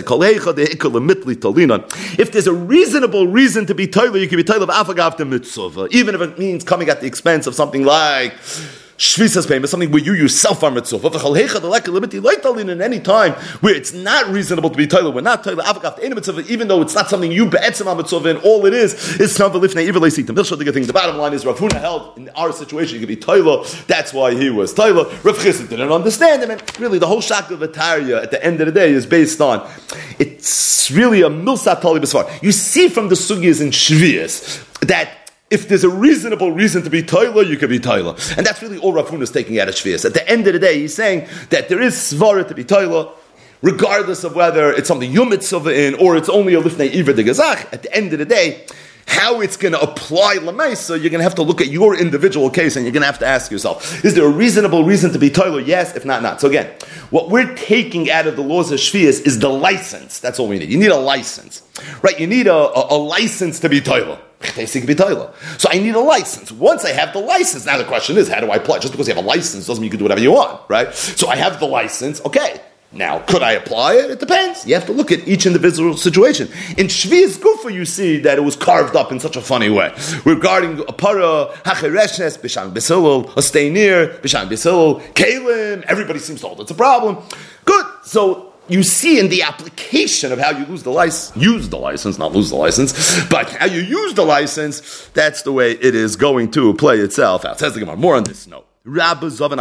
if there's a reasonable reason to be toiler, you can be toiler of afagav to mitzvah, even if it means coming at the expense of something like Shvisas payment, something where you yourself are mitzvah. In any time where it's not reasonable to be toiler, we're not toiler afagav to mitzvah, even though it's not something you be'etzem mitzvah, and all it is snav lifnei iver leisit. The bottom line is Rav Huna held in our situation you could be toiler. That's why he was toiler. Rav Chizd didn't understand him, and really the whole shak of Ataria at the end of the day is based on it's really a milsat tali b'svar. You see from the sugyas in Shvius that if there's a reasonable reason to be toiler, you can be toiler. And that's really all Rav Huna is taking out of Shvius. At the end of the day, he's saying that there is svara to be toiler, regardless of whether it's something you mitzvah in, or it's only a lifnei iver de gazach. At the end of the day, how it's going to apply lemaisa, you're going to have to look at your individual case, and you're going to have to ask yourself, is there a reasonable reason to be toiler? Yes, if not, not. So again, what we're taking out of the laws of Shvius is the license. That's all we need. You need a license. Right? You need a license to be toiler. So I need a license. Once I have the license, now the question is, how do I apply? Just because you have a license doesn't mean you can do whatever you want, right? So I have the license, okay. Now, could I apply it? It depends. You have to look at each individual situation. In Shvius Gufa, you see that it was carved up in such a funny way. Regarding a para, hachereshes, b'shan b'silul, a stay near, b'shan b'silul, kalim, everybody seems to hold it's a problem. Good. So, you see in the application of how you use the license, not lose the license, but how you use the license, that's the way it is going to play itself out. Says the Gemara. More on this note. Rabba once sold a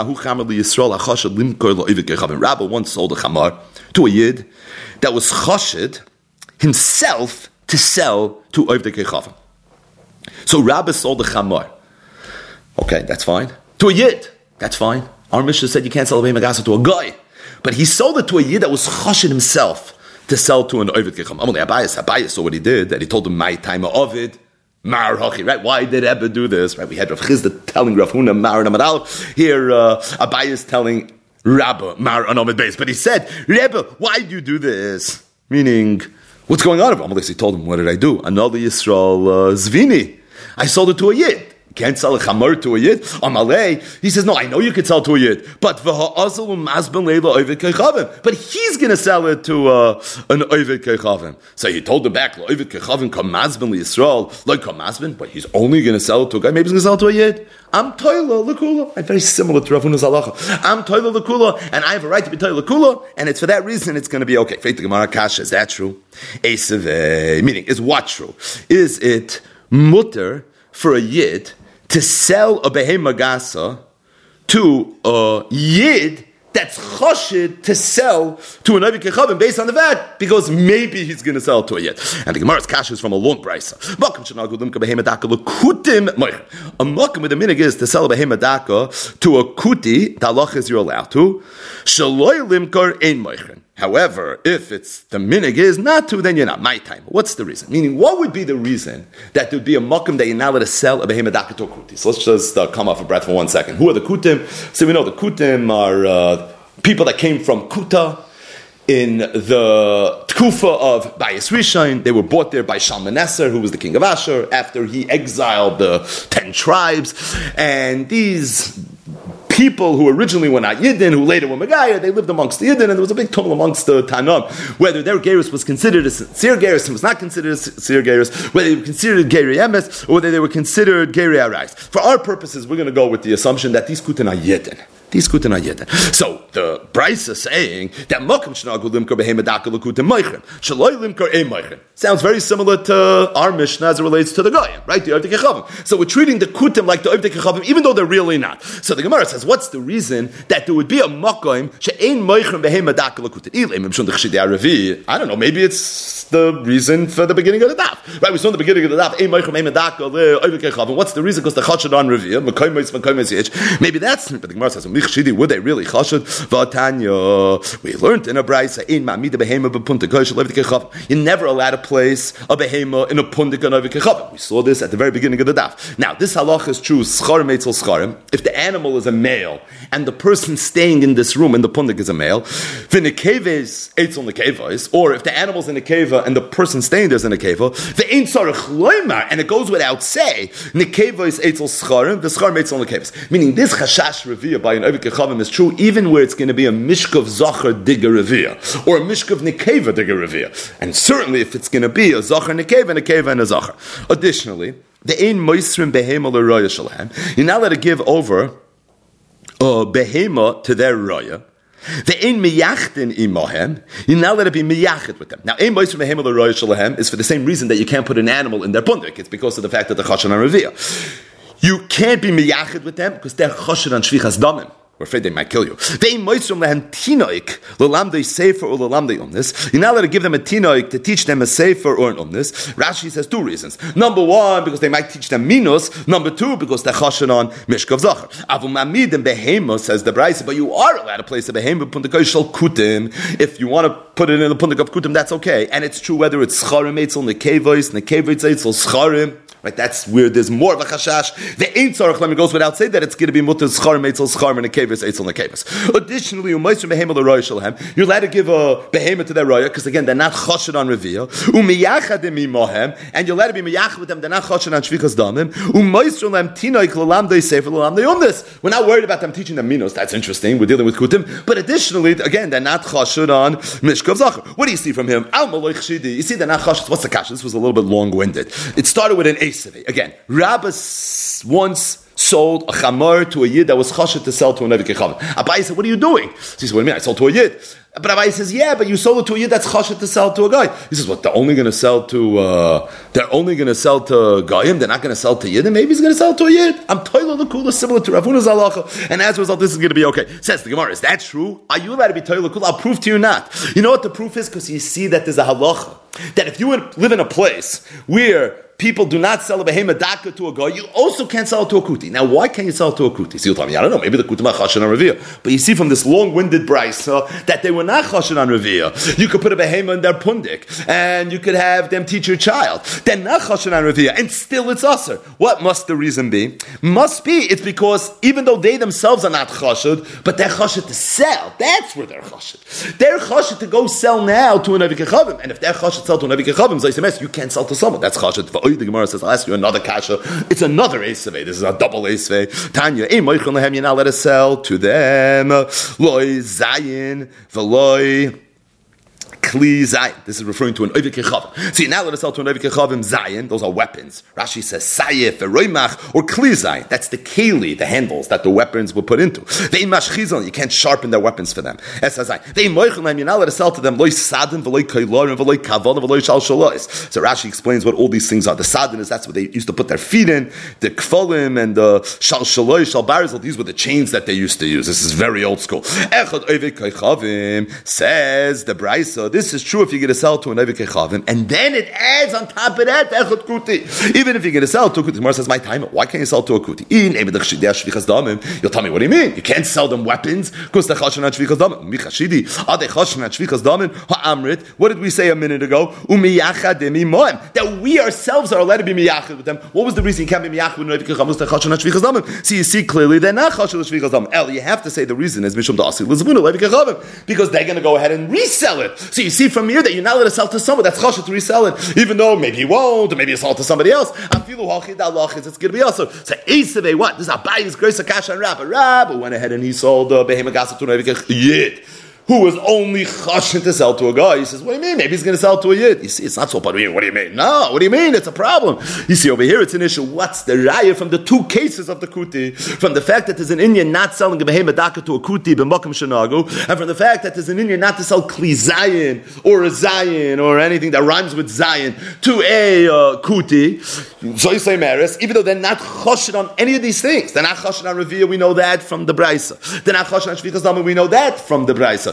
chamar to a yid that was chashed himself to sell to Ovdei Kechavim. So Rabba sold a chamar. Okay, that's fine. To a yid, that's fine. Our Mishnah said you can't sell a beimagasa to a guy. But he sold it to a yid that was chashed himself to sell to an Oved Kechavim. Abayas saw what he did, that he told him, my time of it, Mar Hachi, right? Why did Ebba do this? Right? We had Rav Chizda telling Rav Huna, Mar and Amadal. Here, Abayas telling Rabba, Mar and Amad Beis. But he said, Rebbe, why do you do this? Meaning, what's going on? Amalek, he told him, what did I do? Another Yisrael Zvini. I sold it to a yid. Can't sell a chamor to a yid. Amalei, he says, no, I know you can sell to a yid, but he's going to sell it to an Oved Kechavim. So he told him back, Oved Kechavim kamazben liYisrael, like kamazben, but he's only going to sell it to a guy. Maybe he's going to sell it to a yid. I'm toiler l'kula. I'm very similar to Rav Huna's halacha. I'm toiler l'kula, and I have a right to be toiler l'kula, and it's for that reason it's going to be okay. Faith the Gemara Kasha, is that true? Meaning, is what true? Is it mutter for a yid to sell a behema gasa to a yid that's choshed to sell to an Oved Kechavim based on the fact because maybe he's going to sell to a yid. And the Gemara's kasha is from a long brisa. A makom with a minig is to sell a behema daka to a kuti. The halach is you're allowed to. Shaloi limkar ein moichin. However, if it's the minig is not to, then you're not. My time. What's the reason? Meaning, what would be the reason that there would be a makom that you're not allowed to sell a behema daka to a kuti? So let's just come off a breath for 1 second. Who are the kutim? So we know the kutim are people that came from Kuta in the Tkufa of Bayis Rishon. They were bought there by Shalmaneser, who was the king of Ashur, after he exiled the 10 tribes. And these people who originally were not Yidden, who later were Megaya, they lived amongst the Yidden, and there was a big tumult amongst the Tanam, whether their Gerus was considered a Sir Gerus and was not considered a Sir Gerus, whether they were considered Geri Emes, or whether they were considered Geri Arais. For our purposes, we're going to go with the assumption that these Kutan are Yidden. So the Bryce is saying that sounds very similar to our Mishnah as it relates to the Goyim, right? The Ovdei Kechavim. So we're treating the Kutim like the Ovdei Kechavim, even though they're really not. So the Gemara says, what's the reason that there would be a Makom she'ein moichem behema daka l'kutim? I don't know, maybe it's the reason for the beginning of the daf? Right, we saw in the beginning of the daf, what's the reason? Because the chashad on review, maybe that's, but the Gemara says, would they really chashad? We learned in a brayse, you're never allowed to place a behema in a pundik and over kechavim. We saw this at the very beginning of the daf. Now, this halach is true, scharim eitzel scharim. If the animal is a male, and the person staying in this room in the pundik is a male, v'nekeves eitzel nekevos, or if the animal's in a keva and the person staying there is in a keva, ve'ein tzarich loymar, and it goes without say, nekevos eitzel scharim, v'scharim eitzel nekevos. Meaning this chashash revia by an over kechavim is true even where it's going to be a mishkav zachar digger revia, or a mishkav nekeva digger revia. And certainly if it's going to be a zachar nekeva and a zachar. Additionally, the ein moisrim behema l'roya shalhem. You're not allowed to give over behema to their roya. The ein miyachdin imahem. You're not allowed to be miyached with them. Now, ein moisrim behema l'roya shalhem is for the same reason that you can't put an animal in their pundik. It's because of the fact that they're chashan on revia. You can't be miyached with them because they're chashan on shvichas damim. We're afraid they might kill you. You're not allowed to give them a tinoik to teach them a sefer or an umnis. Rashi says two reasons. Number one, because they might teach them minus. Number two, because they're chashan on mishkav zachar. Avu mamid and behema, says the Braisa, but you are allowed to place a behema pundik shel kutim. If you want to put it in the pundik of kutim, that's okay. And it's true whether it's scharim eitzel nekevois eitzel scharim. Right, that's where there's more of a chashash. The ein tzarich lemon goes without saying that it's going to be mutter scharim eitzel scharim and nekevois eitzel nekevois. Additionally, u'meiser behema l'roya shalhem. You're allowed to give a behema to their roya because again they're not chashed on reveal. U'miyachadim imahem, and you're allowed to be miyach with them. They're not chashed on shvichas damim. U'meiser lem tinoik l'lamdei sefer l'lamdei umnis. We're not worried about them teaching them minos. That's interesting. We're dealing with kutim, but additionally, again, they're not chashed on mishkav zachar. What do you see from him? Al maloich shidi. You see, they're not chashed. What's the kasha? This was a little bit long-winded. It started with an again, Rabbis once sold a chamor to a yid that was chashed to sell to a nevi kechavim. Abai said, "What are you doing?" So he said, "What do you mean? I sold to a yid." But Abai says, "Yeah, but you sold it to a yid that's chashed to sell to a guy." He says, "What? They're only going to sell to goyim. They're not going to sell to yid. And maybe he's going to sell to a yid." I'm toiler the kula similar to Rav Huna's halacha, and as a result, this is going to be okay. Says the Gemara, is that true? Are you allowed to be toiler kula? I'll prove to you not. You know what the proof is? Because you see that there's a halacha that if you live in a place where people do not sell a behema daka to a guy, you also can't sell it to a kuti. Now, why can't you sell it to a kuti? So you'll tell me, I don't know, maybe the kutim are chashan on revia. But you see from this long-winded brayso that they were not chashan on revia. You could put a behema in their pundik, and you could have them teach your child. They're not chashan on revia, and still it's usher. What must the reason be? Must be, it's because even though they themselves are not chashad, but they're chashad to sell. That's where they're chashad. They're chashad to go sell now to a nevi kechavim. And if they're chashad to sell to a nevi kechavim, you can't sell to someone. That's chashad. The Gemara says, I'll ask you another kasha. It's another esvei. This is a double esvei. Tanya, you're not let us sell to them. Loi zayin v'loi Kli Zayin. This is referring to an Oivik Kechavim. See, now let us sell to an Oivik Kechavim Zayin. Those are weapons. Rashi says Sayif, Roimach, or Kli Zayin. That's the Keli, the handles that the weapons were put into. They mashchizon. You can't sharpen their weapons for them. Es Zayin. They moichem. You're not let us sell to them Loi Sadin, V'loi Kailorim, V'loi Kavon, V'loi Shal Shalois. So Rashi explains what all these things are. The Sadin is that's what they used to put their feet in. The Kfolim and the Shal Shalois, Shal Barizel. These were the chains that they used to use. This is very old school. Echad Oivik Kechavim says the Braisa. This is true if you're going to sell to an Oivik Kechavim, and then it adds on top of that Echad Kuti. Even if you're going to sell to a Kuti, Gemara says, my time, why can't you sell to a Kuti? You'll tell me, what do you mean? You can't sell them weapons because they're chashan at shvichas damim. Michashidi, are they chashan at shvichas damim? Ha'amrit, what did we say a minute ago? That we ourselves are allowed to be miyachid with them. What was the reason you can't be miyachid with an Oivik Kechavim? They're chashan at shvichas damim. So you see clearly they're not chashan at shvichas damim. You have to say the reason is mishum da'asi l'zvuna Oivik Kechavim, because they're going to go ahead and resell it. So you see from here that you're not allowed to sell to someone that's chashan to resell it, even though maybe he won't, or maybe you sell it to somebody else. It's going to be also. So Esavei, what? This is Abayi's grace of Kasha and Rab went ahead and he sold Behema Gasa to Oivik Yid, who was only chashin to sell to a guy. He says, what do you mean? Maybe he's going to sell to a yid. You see, it's not so bad. What do you mean? No, what do you mean? It's a problem. You see, over here it's an issue. What's the raya from the two cases of the kuti? From the fact that there's an Indian not selling a behema daka to a kuti, b'makam shenagu, and from the fact that there's an Indian not to sell kli zayin, or a zayin, or anything that rhymes with zayin, to a kuti. So you say meres, even though they're not chashin on any of these things. They're not chashin on revia, we know that from the Braisa. They're not chashin on shvichas damim, we know that from the Braisa.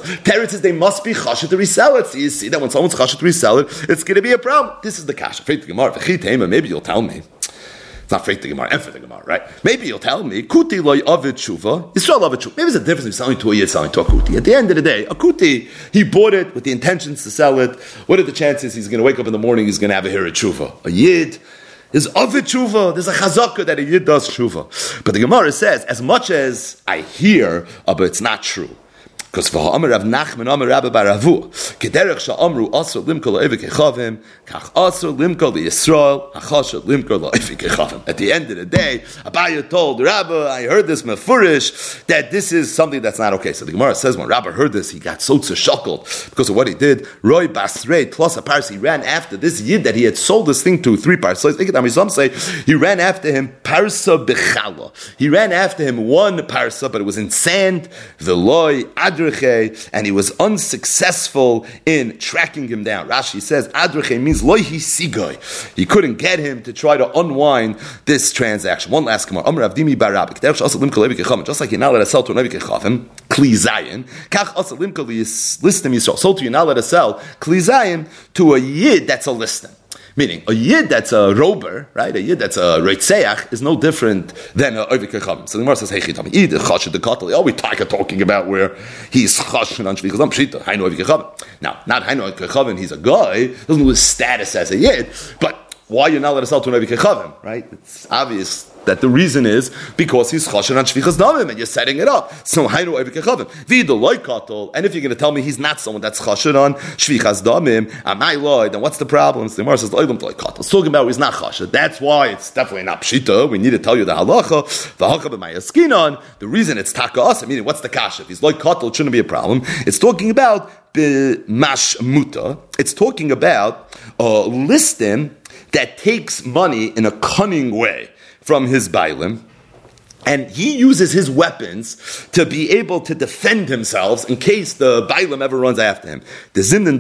Teretz is they must be chasha to resell it. So you see that when someone's chasha to resell it, it's going to be a problem. This is the kasha. Maybe you'll tell me. It's not for the Gemara and for the Gemara, right? Maybe you'll tell me, Kuti loy avid shuva, Yisrael avid shuva. Maybe there's a difference between selling to a yid, selling to a kuti. At the end of the day, a kuti, he bought it with the intentions to sell it. What are the chances he's going to wake up in the morning, he's going to have a hirit shuva? A yid is avid shuva. There's a chazakah that a yid does shuva. But the Gemara says, as much as I hear, but it's not true. Because for Amar Rav Nachman, Amar Rabba Bar Avu, Kederech Sha'amru Asur Limkol La'evik Echavim, Kach Asur Limkol Yisrael, Hachashat Limkol La'evik Echavim. At the end of the day, Abaya told Rabba, I heard this mefurish, that this is something that's not okay. So the Gemara says when Rabba heard this, he got so tzeshakled because of what he did. Roy Basrei plus a pars, he ran after this yid that he had sold this thing to 3 parsas. Some say he ran after him parsa bechala. He ran after him 1 parsa, but it was in sand. Veloy Adr, and he was unsuccessful in tracking him down. Rashi says Adreche means loihi sigoi. He couldn't get him to try to unwind this transaction. One last Gemara. Amar Avdimi Barabik. Just like you're not allowed to sell to an Evik Echavim, Kli Zayin. Kach also limkol listim Yisrael. So you're not allowed to sell Kli Zayin to a yid that's a listim. Meaning, a yid that's a rober, right? A yid that's a reitzeach is no different than a Evik Echavim. So the Gemara says, hey, Chitami, yid, chashed the katal. Oh, we talking about where he's chashed on shvichas dam pshita, hainu Evik Echavim. Now, not hainu Evik Echavim, he's a guy, doesn't lose status as a yid, but why you're not allowed to sell to an Evik Echavim, right? It's obvious that the reason is because he's chashed on shvichas damim and you're setting it up. So hainu Evik Echavim. V'ida loy katal, and if you're going to tell me he's not someone that's chashed on shvichas damim, amai loy, then what's the problem? So the Gemara says loy katal. It's talking about he's not chashed. That's why it's definitely not pshita. We need to tell you the halacha. V'haka b'mayaskinon. The reason it's takas, meaning what's the kasha? If he's loy katal, it shouldn't be a problem. It's talking about b'mashmuta. It's talking about a listim that takes money in a cunning way from his bailim, and he uses his weapons to be able to defend himself in case the bailim ever runs after him. Because he's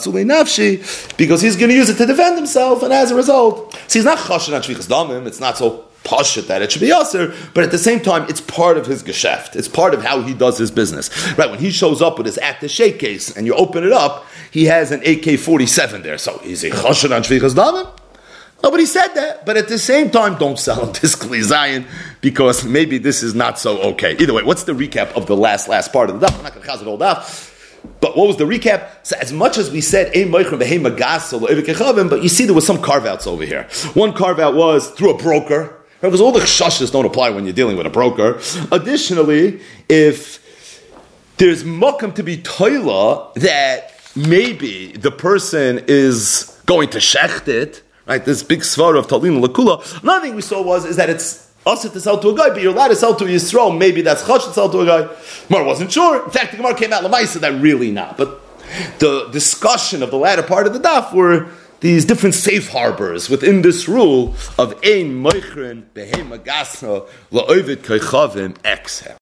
going to use it to defend himself, and as a result, so he's not chashed on shvichas damim. It's not so pashut that it should be aser, but at the same time, it's part of his geschäft. It's part of how he does his business. Right, when he shows up with his attaché case, and you open it up, he has an AK-47 there. So is he chashed on shvichas damim? Nobody said that, but at the same time, don't sell him this Kli Zayin because maybe this is not so okay. Either way, what's the recap of the last part of the daf? I'm not going to chaz it all daf, but what was the recap? So as much as we said, but you see there was some carve-outs over here. One carve-out was through a broker, because all the chashas don't apply when you're dealing with a broker. Additionally, if there's makam to be toila that maybe the person is going to shecht it, right, this big svara of Talin Lakula. Another thing we saw is that it's also to sell to a guy, but you're allowed to sell to a Yisrael. Maybe that's chash to sell to a guy. Gemara wasn't sure. In fact, the Gemara came out Lamaisa that really not. But the discussion of the latter part of the daf were these different safe harbors within this rule of ein moichrin behema gasa la'ovid koichavim exhel.